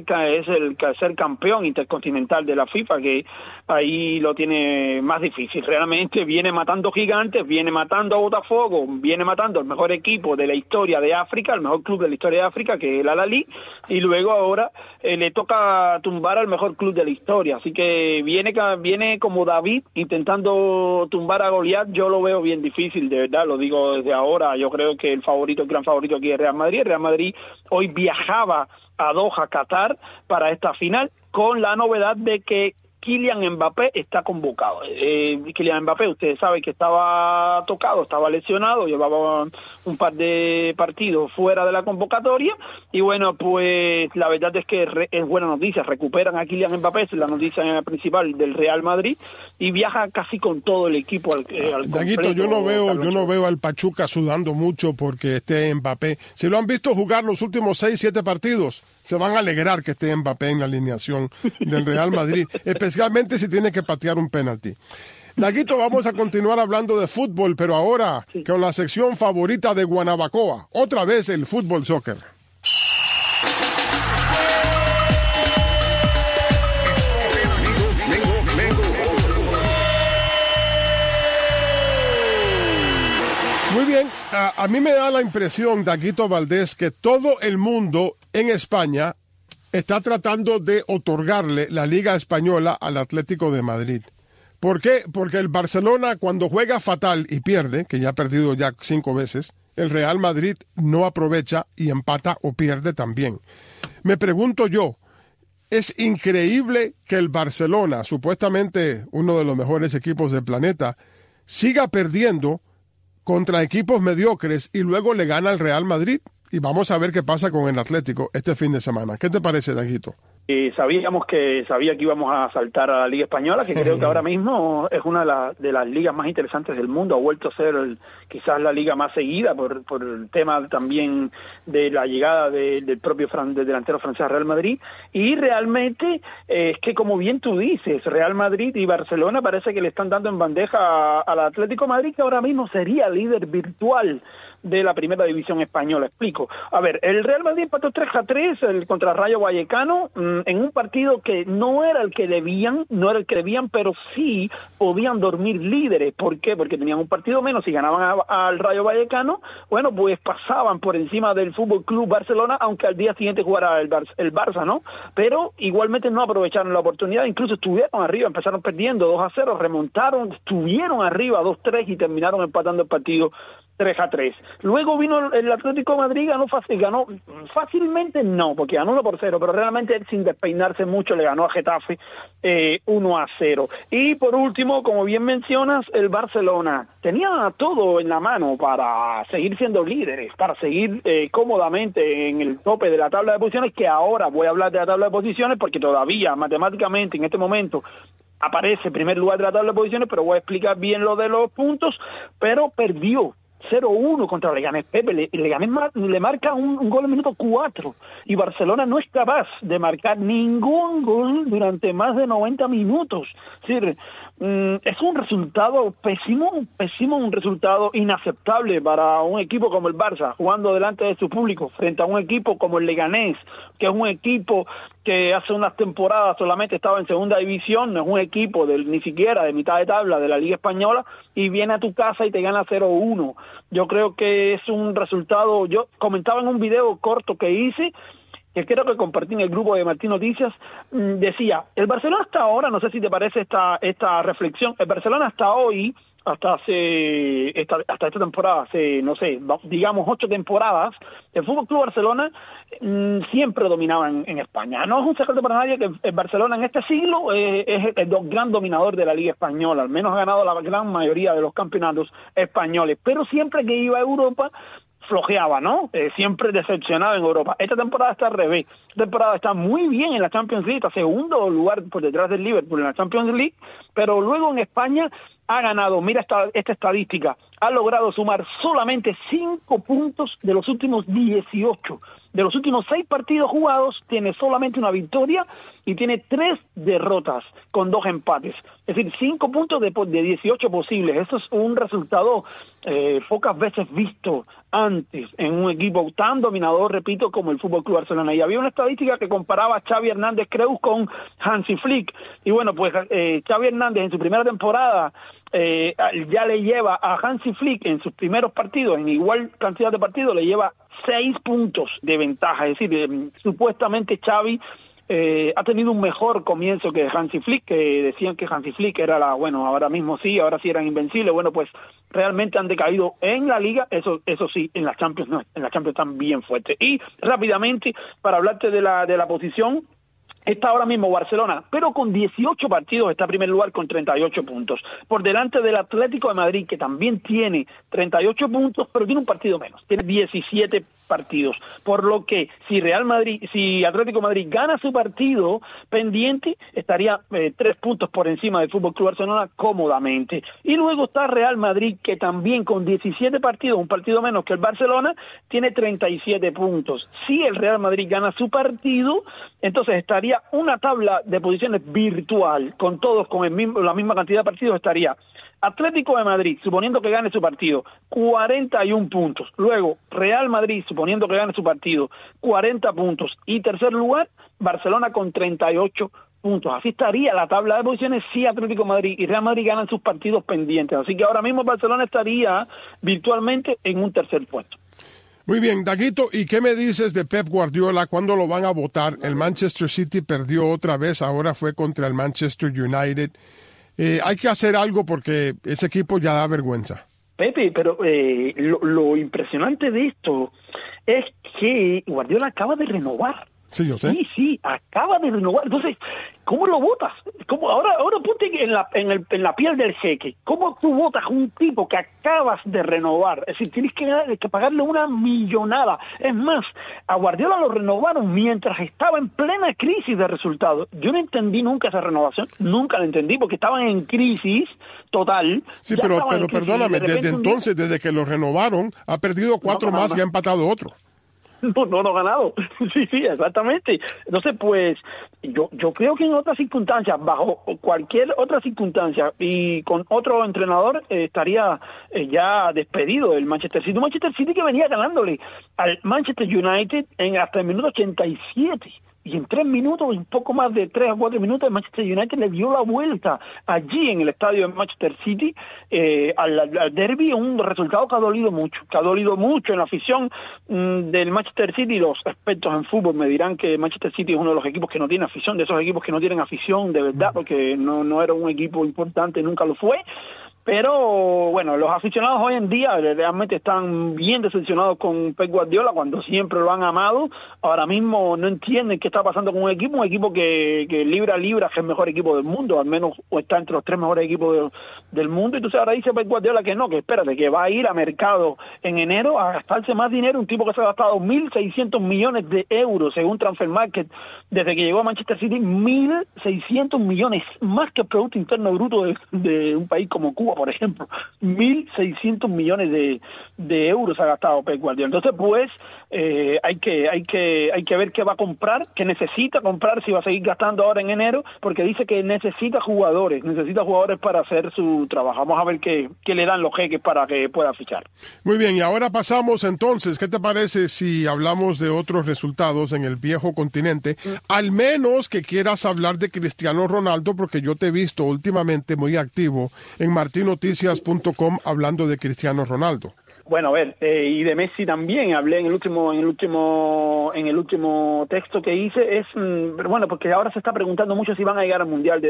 el ser campeón intercontinental de la FIFA, que ahí lo tiene más difícil. Realmente viene matando gigantes, viene matando a Botafogo, viene matando al mejor equipo de la historia de África, el mejor club de la historia de África, que es el Al-Ahly, y luego ahora le toca tumbar al mejor club de la historia. Así que viene como David intentando tumbar a Goliat. Yo lo veo bien difícil, de verdad, lo digo desde ahora. Yo creo que el gran favorito aquí es Real Madrid. Real Madrid hoy viajaba a Doha, Qatar, para esta final, con la novedad de que Kylian Mbappé está convocado. Kylian Mbappé, ustedes saben que estaba tocado, estaba lesionado, llevaba un par de partidos fuera de la convocatoria, y bueno, pues la verdad es que es buena noticia, recuperan a Kylian Mbappé, es la noticia principal del Real Madrid, y viaja casi con todo el equipo al Daguito, yo no veo al Pachuca sudando mucho porque esté Mbappé. Si lo han visto jugar los últimos 6-7 partidos, se van a alegrar que esté Mbappé en la alineación del Real Madrid, especialmente si tiene que patear un penalti. Daguito, vamos a continuar hablando de fútbol, pero ahora con la sección favorita de Guanabacoa, otra vez el fútbol soccer. Muy bien, a mí me da la impresión, Daguito Valdés, que todo el mundo en España está tratando de otorgarle la Liga Española al Atlético de Madrid. ¿Por qué? Porque el Barcelona, cuando juega fatal y pierde, que ya ha perdido ya 5 veces, el Real Madrid no aprovecha y empata o pierde también. Me pregunto yo, es increíble que el Barcelona, supuestamente uno de los mejores equipos del planeta, siga perdiendo contra equipos mediocres y luego le gana al Real Madrid. Y vamos a ver qué pasa con el Atlético este fin de semana. ¿Qué te parece, Daguito? Sabía que íbamos a saltar a la Liga Española, que creo que ahora mismo es una de las ligas más interesantes del mundo. Ha vuelto a ser quizás la liga más seguida por el tema también de la llegada del delantero francés Real Madrid. Y realmente es que, como bien tú dices, Real Madrid y Barcelona parece que le están dando en bandeja al Atlético de Madrid, que ahora mismo sería líder virtual de la primera división española. Explico. A ver, el Real Madrid empató 3-3 contra Rayo Vallecano en un partido que no era el que debían, pero sí podían dormir líderes. ¿Por qué? Porque tenían un partido menos y ganaban al Rayo Vallecano. Bueno, pues pasaban por encima del Fútbol Club Barcelona, aunque al día siguiente jugara el Barça, ¿no? Pero igualmente no aprovecharon la oportunidad, incluso estuvieron arriba, empezaron perdiendo 2-0, remontaron, estuvieron arriba 2-3 y terminaron empatando el partido 3-3. Luego vino el Atlético de Madrid, ganó fácilmente, no, porque ganó 1-0, pero realmente sin despeinarse mucho le ganó a Getafe 1-0. Y por último, como bien mencionas, el Barcelona tenía todo en la mano para seguir siendo líderes, para seguir cómodamente en el tope de la tabla de posiciones, que ahora voy a hablar de la tabla de posiciones porque todavía matemáticamente en este momento aparece en primer lugar de la tabla de posiciones, pero voy a explicar bien lo de los puntos, pero perdió 0-1 contra Leganés. Pepe, Leganés le marca un gol en minuto 4 y Barcelona no es capaz de marcar ningún gol durante más de 90 minutos. Es decir, es un resultado pésimo, un resultado inaceptable para un equipo como el Barça, jugando delante de su público, frente a un equipo como el Leganés, que es un equipo que hace unas temporadas solamente estaba en segunda división, no es un equipo ni siquiera de mitad de tabla de la Liga Española, y viene a tu casa y te gana 0-1. Yo creo que es un resultado, yo comentaba en un video corto que hice, que creo que compartí en el grupo de Martín Noticias, decía, el Barcelona hasta ahora, no sé si te parece esta reflexión, el Barcelona hasta hoy, hasta esta temporada, no sé, digamos 8 temporadas, el Fútbol Club Barcelona siempre dominaba en España. No es un secreto para nadie que el Barcelona en este siglo es el gran dominador de la Liga Española, al menos ha ganado la gran mayoría de los campeonatos españoles, pero siempre que iba a Europa flojeaba, ¿no? Siempre decepcionado en Europa. Esta temporada está al revés. Esta temporada está muy bien en la Champions League, está segundo lugar por detrás del Liverpool en la Champions League, pero luego en España ha ganado, mira esta estadística, ha logrado sumar solamente 5 puntos de los últimos 18. De los últimos 6 partidos jugados, tiene solamente una victoria y tiene 3 derrotas con 2 empates. Es decir, 5 puntos de 18 posibles. Eso es un resultado pocas veces visto antes en un equipo tan dominador, repito, como el Fútbol Club Barcelona. Y había una estadística que comparaba a Xavi Hernández Creus con Hansi Flick. Y bueno, pues Xavi Hernández en su primera temporada ya le lleva a Hansi Flick en sus primeros partidos, en igual cantidad de partidos, le lleva 6 puntos de ventaja. Es decir, supuestamente Xavi ha tenido un mejor comienzo que Hansi Flick, que decían que Hansi Flick era ahora mismo sí, ahora sí eran invencibles. Bueno, pues realmente han decaído en la Liga, eso sí, en la Champions no, en la Champions están bien fuertes. Y rápidamente, para hablarte de la posición, está ahora mismo Barcelona, pero con 18 partidos está en primer lugar con 38 puntos. Por delante del Atlético de Madrid, que también tiene 38 puntos, pero tiene un partido menos, tiene 17 partidos. Por lo que si Atlético de Madrid gana su partido pendiente, estaría 3 puntos por encima del Fútbol Club Barcelona cómodamente. Y luego está Real Madrid, que también con 17 partidos, un partido menos que el Barcelona, tiene 37 puntos. Si el Real Madrid gana su partido, entonces estaría una tabla de posiciones virtual, con todos con la misma cantidad de partidos, estaría Atlético de Madrid, suponiendo que gane su partido, 41 puntos. Luego, Real Madrid, suponiendo que gane su partido, 40 puntos. Y tercer lugar, Barcelona con 38 puntos. Así estaría la tabla de posiciones si Atlético de Madrid y Real Madrid ganan sus partidos pendientes. Así que ahora mismo Barcelona estaría virtualmente en un tercer puesto. Muy bien, Daguito, ¿y qué me dices de Pep Guardiola? ¿Cuándo lo van a votar? El Manchester City perdió otra vez, ahora fue contra el Manchester United. hay que hacer algo porque ese equipo ya da vergüenza. Pepe, pero lo impresionante de esto es que Guardiola acaba de renovar. Sí, yo sé. Sí, acaba de renovar. Entonces, ¿cómo lo votas? ¿Cómo? Ahora ponte en la piel del jeque. ¿Cómo tú votas un tipo que acabas de renovar? Es decir, tienes que pagarle una millonada. Es más, a Guardiola lo renovaron mientras estaba en plena crisis de resultados. Yo no entendí nunca esa renovación, nunca la entendí, porque estaban en crisis total. Sí, pero perdóname, desde entonces, desde que lo renovaron, ha perdido 4 más y ha empatado otro. No ha ganado. Sí, exactamente. Entonces, pues, yo creo que en otras circunstancias, bajo cualquier otra circunstancia y con otro entrenador, estaría ya despedido el Manchester City. Un Manchester City que venía ganándole al Manchester United hasta el minuto 87. Y en 3 minutos, un poco más de 3 a 4 minutos, el Manchester United le dio la vuelta allí en el estadio de Manchester City al derbi, un resultado que ha dolido mucho en la afición del Manchester City. Los expertos en fútbol me dirán que Manchester City es uno de los equipos que no tiene afición, de esos equipos que no tienen afición de verdad, porque no era un equipo importante, nunca lo fue. Pero bueno, los aficionados hoy en día realmente están bien decepcionados con Pep Guardiola cuando siempre lo han amado. Ahora mismo no entienden qué está pasando con un equipo que libra a libra es el mejor equipo del mundo, al menos está entre los 3 mejores equipos del mundo. Entonces ahora dice Pep Guardiola que no, que espérate, que va a ir a mercado en enero a gastarse más dinero. Un tipo que se ha gastado 1.600 millones de euros según Transfer Market desde que llegó a Manchester City, 1.600 millones, más que el Producto Interno Bruto de un país como Cuba, por ejemplo. 1.600 millones de euros ha gastado Pep Guardiola. Entonces, pues, hay que ver qué va a comprar, qué necesita comprar, si va a seguir gastando ahora en enero, porque dice que necesita jugadores para hacer su trabajo. Vamos a ver qué le dan los jeques para que pueda fichar. Muy bien, y ahora pasamos entonces, ¿qué te parece si hablamos de otros resultados en el viejo continente? Al menos que quieras hablar de Cristiano Ronaldo, porque yo te he visto últimamente muy activo en martinoticias.com hablando de Cristiano Ronaldo. Bueno, a ver, y de Messi también hablé en el último texto que hice. Bueno, porque ahora se está preguntando mucho si van a llegar al Mundial de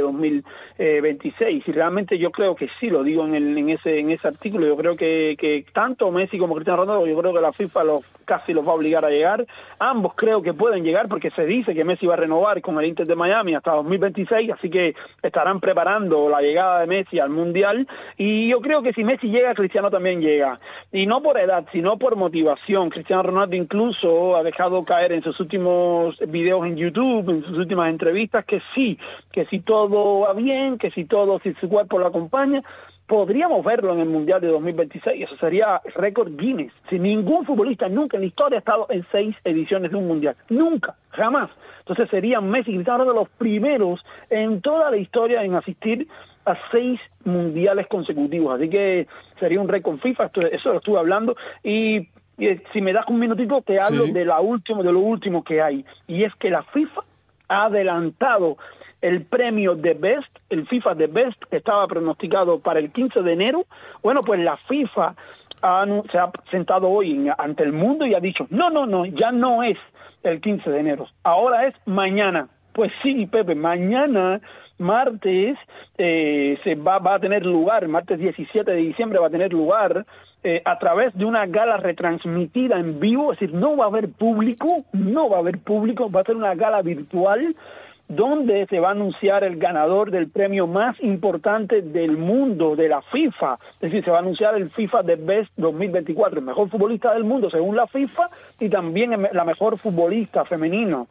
2026, y realmente yo creo que sí, lo digo en ese artículo. Yo creo que tanto Messi como Cristiano Ronaldo, yo creo que la FIFA casi los va a obligar a llegar. Ambos creo que pueden llegar, porque se dice que Messi va a renovar con el Inter de Miami hasta 2026, así que estarán preparando la llegada de Messi al Mundial, y yo creo que si Messi llega, Cristiano también llega. Y no por edad, sino por motivación. Cristiano Ronaldo incluso ha dejado caer en sus últimos videos en YouTube, en sus últimas entrevistas, que si todo va bien, si su cuerpo lo acompaña, podríamos verlo en el Mundial de 2026. Eso sería récord Guinness. Si ningún futbolista nunca en la historia ha estado en 6 ediciones de un Mundial. Nunca, jamás. Entonces serían Messi y Cristiano Ronaldo los primeros en toda la historia en asistir a 6 mundiales consecutivos. Así que sería un récord FIFA, eso lo estuve hablando. Y si me das un minutito, te hablo de lo último que hay. Y es que la FIFA ha adelantado el premio de Best, el FIFA de Best, que estaba pronosticado para el 15 de enero. Bueno, pues la FIFA se ha sentado hoy ante el mundo y ha dicho, no, ya no es el 15 de enero, ahora es mañana. Pues sí, Pepe, mañana, martes, va a tener lugar, martes 17 de diciembre va a tener lugar a través de una gala retransmitida en vivo, es decir, no va a haber público, va a ser una gala virtual donde se va a anunciar el ganador del premio más importante del mundo, de la FIFA. Es decir, se va a anunciar el FIFA The Best 2024, el mejor futbolista del mundo según la FIFA, y también la mejor futbolista femenino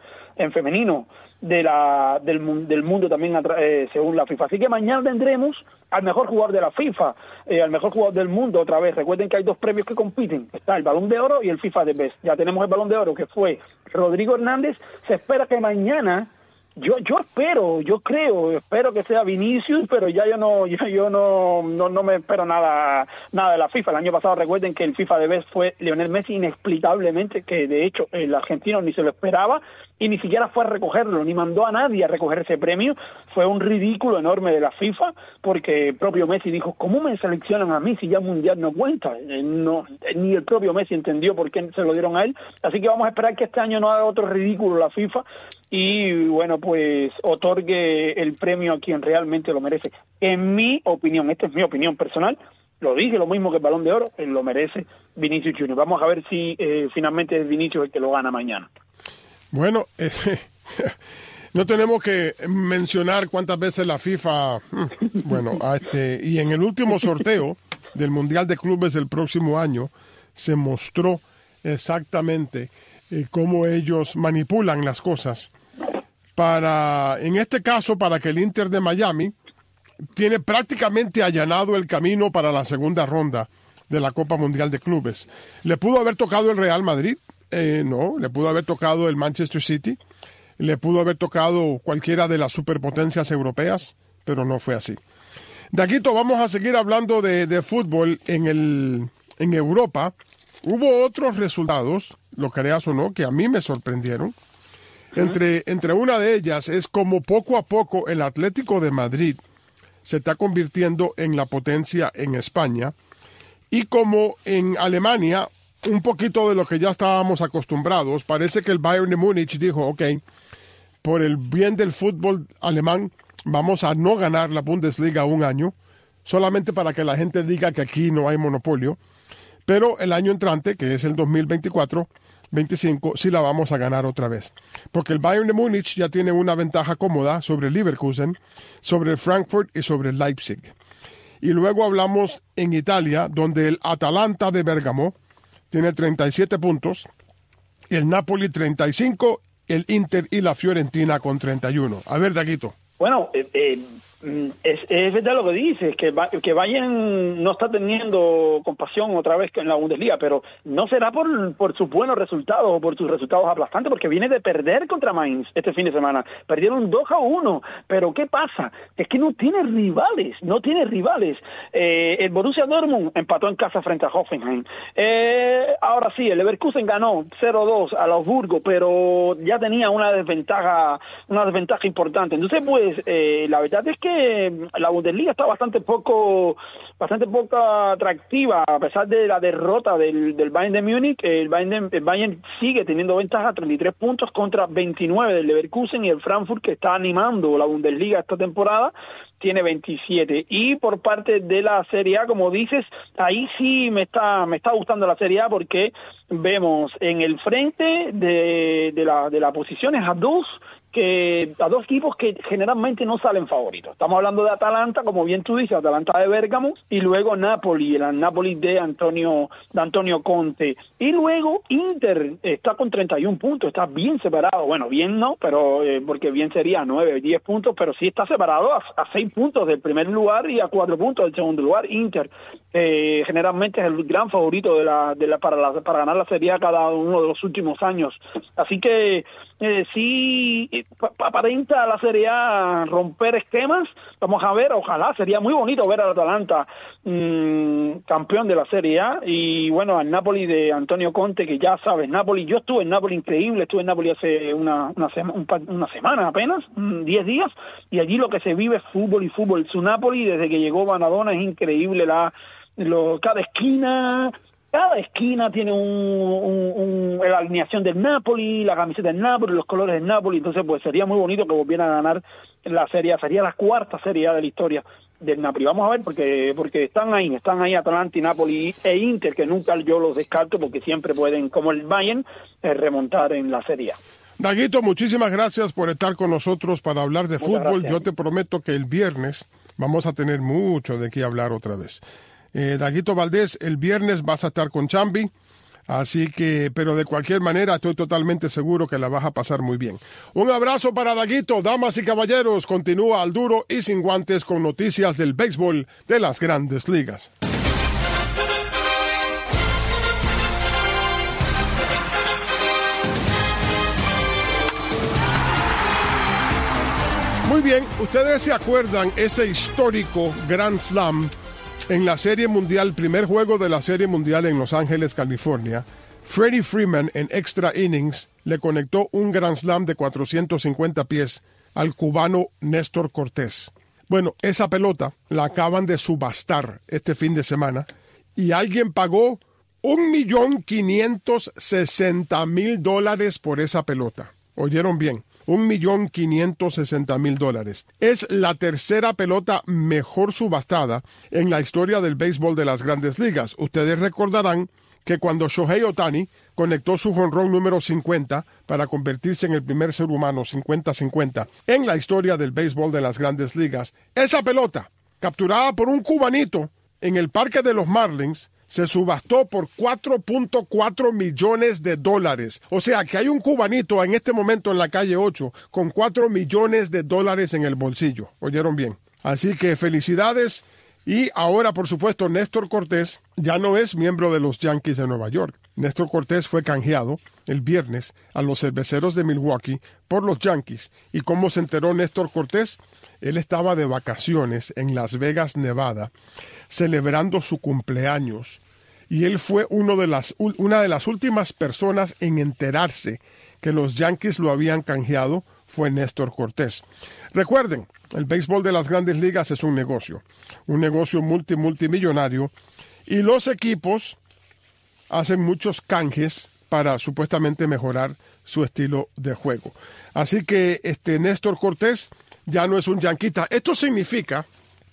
del mundo también según la FIFA. Así que mañana tendremos al mejor jugador de la FIFA, al mejor jugador del mundo otra vez. Recuerden que hay 2 premios que compiten, está el Balón de Oro y el FIFA The Best. Ya tenemos el Balón de Oro, que fue Rodrigo Hernández. Se espera que mañana, yo espero que sea Vinicius, pero ya yo no me espero nada de la FIFA. El año pasado recuerden que el FIFA de Best fue Lionel Messi, inexplicablemente, que de hecho el argentino ni se lo esperaba y ni siquiera fue a recogerlo, ni mandó a nadie a recoger ese premio. Fue un ridículo enorme de la FIFA, porque el propio Messi dijo, ¿cómo me seleccionan a mí si ya Mundial no cuenta? Ni el propio Messi entendió por qué se lo dieron a él. Así que vamos a esperar que este año no haga otro ridículo la FIFA y bueno, pues otorgue el premio a quien realmente lo merece. En mi opinión, esta es mi opinión personal, lo dije, lo mismo que el Balón de Oro, lo merece Vinicius Junior. Vamos a ver si finalmente es Vinicius el que lo gana mañana. Bueno, no tenemos que mencionar cuántas veces la FIFA, bueno, y en el último sorteo del Mundial de Clubes del próximo año se mostró exactamente cómo ellos manipulan las cosas en este caso, para que el Inter de Miami tiene prácticamente allanado el camino para la segunda ronda de la Copa Mundial de Clubes. ¿Le pudo haber tocado el Real Madrid? No. ¿Le pudo haber tocado el Manchester City? ¿Le pudo haber tocado cualquiera de las superpotencias europeas? Pero no fue así. Daguito, vamos a seguir hablando de fútbol en Europa. Hubo otros resultados, lo creas o no, que a mí me sorprendieron. Entre una de ellas es como poco a poco el Atlético de Madrid se está convirtiendo en la potencia en España, y como en Alemania, un poquito de lo que ya estábamos acostumbrados. Parece que el Bayern de Múnich dijo, ok, por el bien del fútbol alemán, vamos a no ganar la Bundesliga un año, solamente para que la gente diga que aquí no hay monopolio, pero el año entrante, que es el 2024-25, sí la vamos a ganar otra vez. Porque el Bayern de Múnich ya tiene una ventaja cómoda sobre el Leverkusen, sobre el Frankfurt y sobre el Leipzig. Y luego hablamos en Italia, donde el Atalanta de Bérgamo tiene 37 puntos, el Napoli 35, el Inter y la Fiorentina con 31. A ver, Daguito. Bueno, es verdad lo que dices, que Bayern no está teniendo compasión otra vez en la Bundesliga, pero no será por sus buenos resultados o por sus resultados aplastantes, porque viene de perder contra Mainz este fin de semana. Perdieron 2-1, pero ¿qué pasa? Es que no tiene rivales. El Borussia Dortmund empató en casa frente a Hoffenheim. Ahora sí, el Leverkusen ganó 0-2 a Augsburgo, pero ya tenía una desventaja importante. Entonces, pues, la verdad es que la Bundesliga está bastante poco atractiva, a pesar de la derrota del Bayern de Múnich. El Bayern sigue teniendo ventaja, 33 puntos contra 29 del Leverkusen, y el Frankfurt, que está animando la Bundesliga esta temporada, tiene 27. Y por parte de la Serie A, como dices, ahí sí me está gustando la Serie A, porque vemos en el frente de la posiciones a dos equipos que generalmente no salen favoritos. Estamos hablando de Atalanta, como bien tú dices, Atalanta de Bérgamo, y luego Napoli, el Napoli de Antonio Conte. Y luego Inter está con 31 puntos, está bien separado. Bueno, bien no, pero porque bien sería 9, 10 puntos, pero sí está separado a 6 puntos del primer lugar y a 4 puntos del segundo lugar. Inter generalmente es el gran favorito para ganar la Serie A cada uno de los últimos años. Así que sí, aparenta la Serie A romper esquemas. Vamos a ver, ojalá, sería muy bonito ver al Atalanta campeón de la Serie A. Y bueno, al Napoli de Antonio Conte, que ya sabes, Napoli, yo estuve en Napoli, increíble, estuve en Napoli hace una semana apenas, 10 días, y allí lo que se vive es fútbol y fútbol. Su Napoli, desde que llegó Maradona, es increíble. Cada esquina tiene la alineación del Napoli, la camiseta del Napoli, los colores del Napoli. Entonces, pues sería muy bonito que volvieran a ganar la Serie A. Sería la cuarta Serie A de la historia del Napoli. Vamos a ver, porque están ahí Atalanta y Napoli e Inter, que nunca yo los descarto, porque siempre pueden, como el Bayern, remontar en la Serie A. Daguito, muchísimas gracias por estar con nosotros para hablar de fútbol. Yo te prometo que el viernes vamos a tener mucho de qué hablar otra vez. Daguito Valdés, el viernes vas a estar con Chambi, así que, pero de cualquier manera estoy totalmente seguro que la vas a pasar muy bien. Un abrazo para Daguito. Damas y caballeros, continúa al duro y sin guantes con noticias del béisbol de las Grandes Ligas. Muy bien, ustedes se acuerdan ese histórico Grand Slam en la Serie Mundial, primer juego de la Serie Mundial en Los Ángeles, California. Freddie Freeman en extra innings le conectó un Grand Slam de 450 pies al cubano Néstor Cortés. Bueno, esa pelota la acaban de subastar este fin de semana y alguien pagó $1,560,000 por esa pelota. Oyeron bien, $1,560,000. Es la tercera pelota mejor subastada en la historia del béisbol de las Grandes Ligas. Ustedes recordarán que cuando Shohei Ohtani conectó su jonrón número 50 para convertirse en el primer ser humano 50-50 en la historia del béisbol de las Grandes Ligas, esa pelota, capturada por un cubanito en el parque de los Marlins, se subastó por $4.4 millones. O sea que hay un cubanito en este momento en la calle 8 con $4 millones en el bolsillo. ¿Oyeron bien? Así que felicidades. Y ahora, por supuesto, Néstor Cortés ya no es miembro de los Yankees de Nueva York. Néstor Cortés fue canjeado el viernes a los Cerveceros de Milwaukee por los Yankees. ¿Y cómo se enteró Néstor Cortés? Él estaba de vacaciones en Las Vegas, Nevada, celebrando su cumpleaños. Y él fue una de las últimas personas en enterarse que los Yankees lo habían canjeado, fue Néstor Cortés. Recuerden, el béisbol de las Grandes Ligas es un negocio multimillonario, y los equipos hacen muchos canjes para supuestamente mejorar su estilo de juego. Así que Néstor Cortés ya no es un yanquita. Esto significa,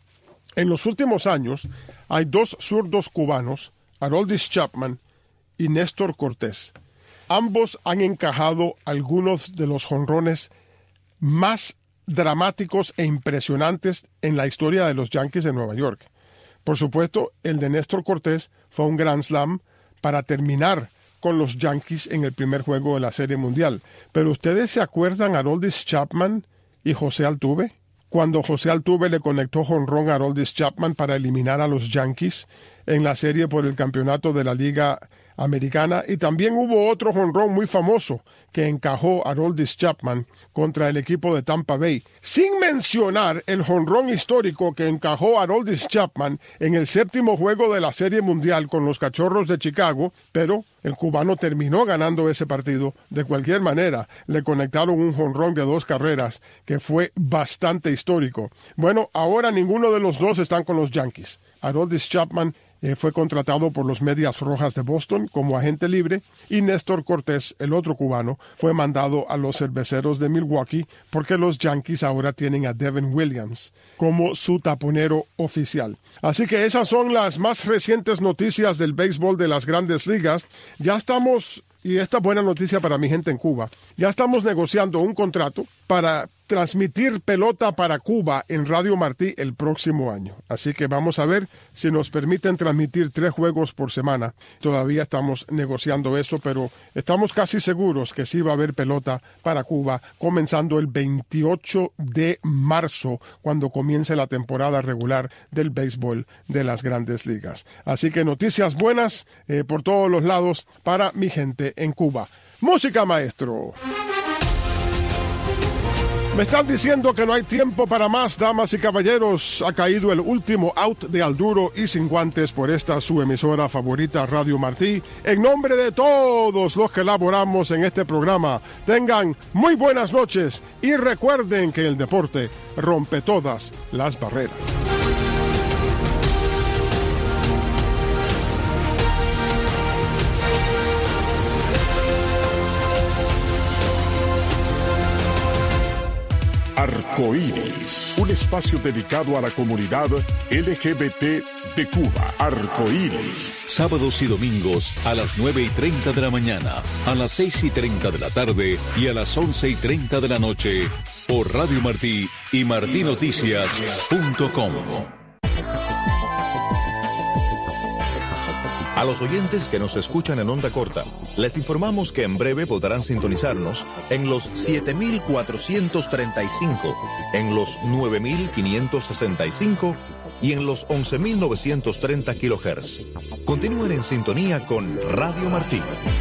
en los últimos años, hay dos zurdos cubanos, Aroldis Chapman y Néstor Cortés. Ambos han encajado algunos de los jonrones más dramáticos e impresionantes en la historia de los Yankees de Nueva York. Por supuesto, el de Néstor Cortés fue un Grand Slam para terminar con los Yankees en el primer juego de la Serie Mundial. Pero ¿ustedes se acuerdan a Aroldis Chapman y José Altuve? Cuando José Altuve le conectó jonrón a Aroldis Chapman para eliminar a los Yankees en la serie por el campeonato de la Liga Americana, y también hubo otro jonrón muy famoso que encajó Aroldis Chapman contra el equipo de Tampa Bay, sin mencionar el jonrón histórico que encajó Aroldis Chapman en el séptimo juego de la Serie Mundial con los Cachorros de Chicago, pero el cubano terminó ganando ese partido de cualquier manera. Le conectaron un jonrón de 2 carreras que fue bastante histórico. Bueno, ahora ninguno de los dos están con los Yankees. Aroldis Chapman fue contratado por los Medias Rojas de Boston como agente libre, y Néstor Cortés, el otro cubano, fue mandado a los Cerveceros de Milwaukee porque los Yankees ahora tienen a Devin Williams como su taponero oficial. Así que esas son las más recientes noticias del béisbol de las Grandes Ligas. Ya estamos, y esta buena noticia para mi gente en Cuba, ya estamos negociando un contrato para transmitir pelota para Cuba en Radio Martí el próximo año. Así que vamos a ver si nos permiten transmitir 3 juegos por semana. Todavía estamos negociando eso, pero estamos casi seguros que sí va a haber pelota para Cuba comenzando el 28 de marzo, cuando comience la temporada regular del béisbol de las Grandes Ligas. Así que noticias buenas por todos los lados para mi gente en Cuba. Música, maestro. Me están diciendo que no hay tiempo para más, damas y caballeros. Ha caído el último out de Al Duro y Sin Guantes por esta su emisora favorita, Radio Martí. En nombre de todos los que laboramos en este programa, tengan muy buenas noches y recuerden que el deporte rompe todas las barreras. Arcoíris, un espacio dedicado a la comunidad LGBT de Cuba. Arcoíris. Sábados y domingos a las 9:30 de la mañana, a las 6:30 de la tarde y a las 11:30 de la noche por Radio Martí y martinoticias.com. A los oyentes que nos escuchan en onda corta, les informamos que en breve podrán sintonizarnos en los 7.435, en los 9.565 y en los 11.930 kHz. Continúen en sintonía con Radio Martí.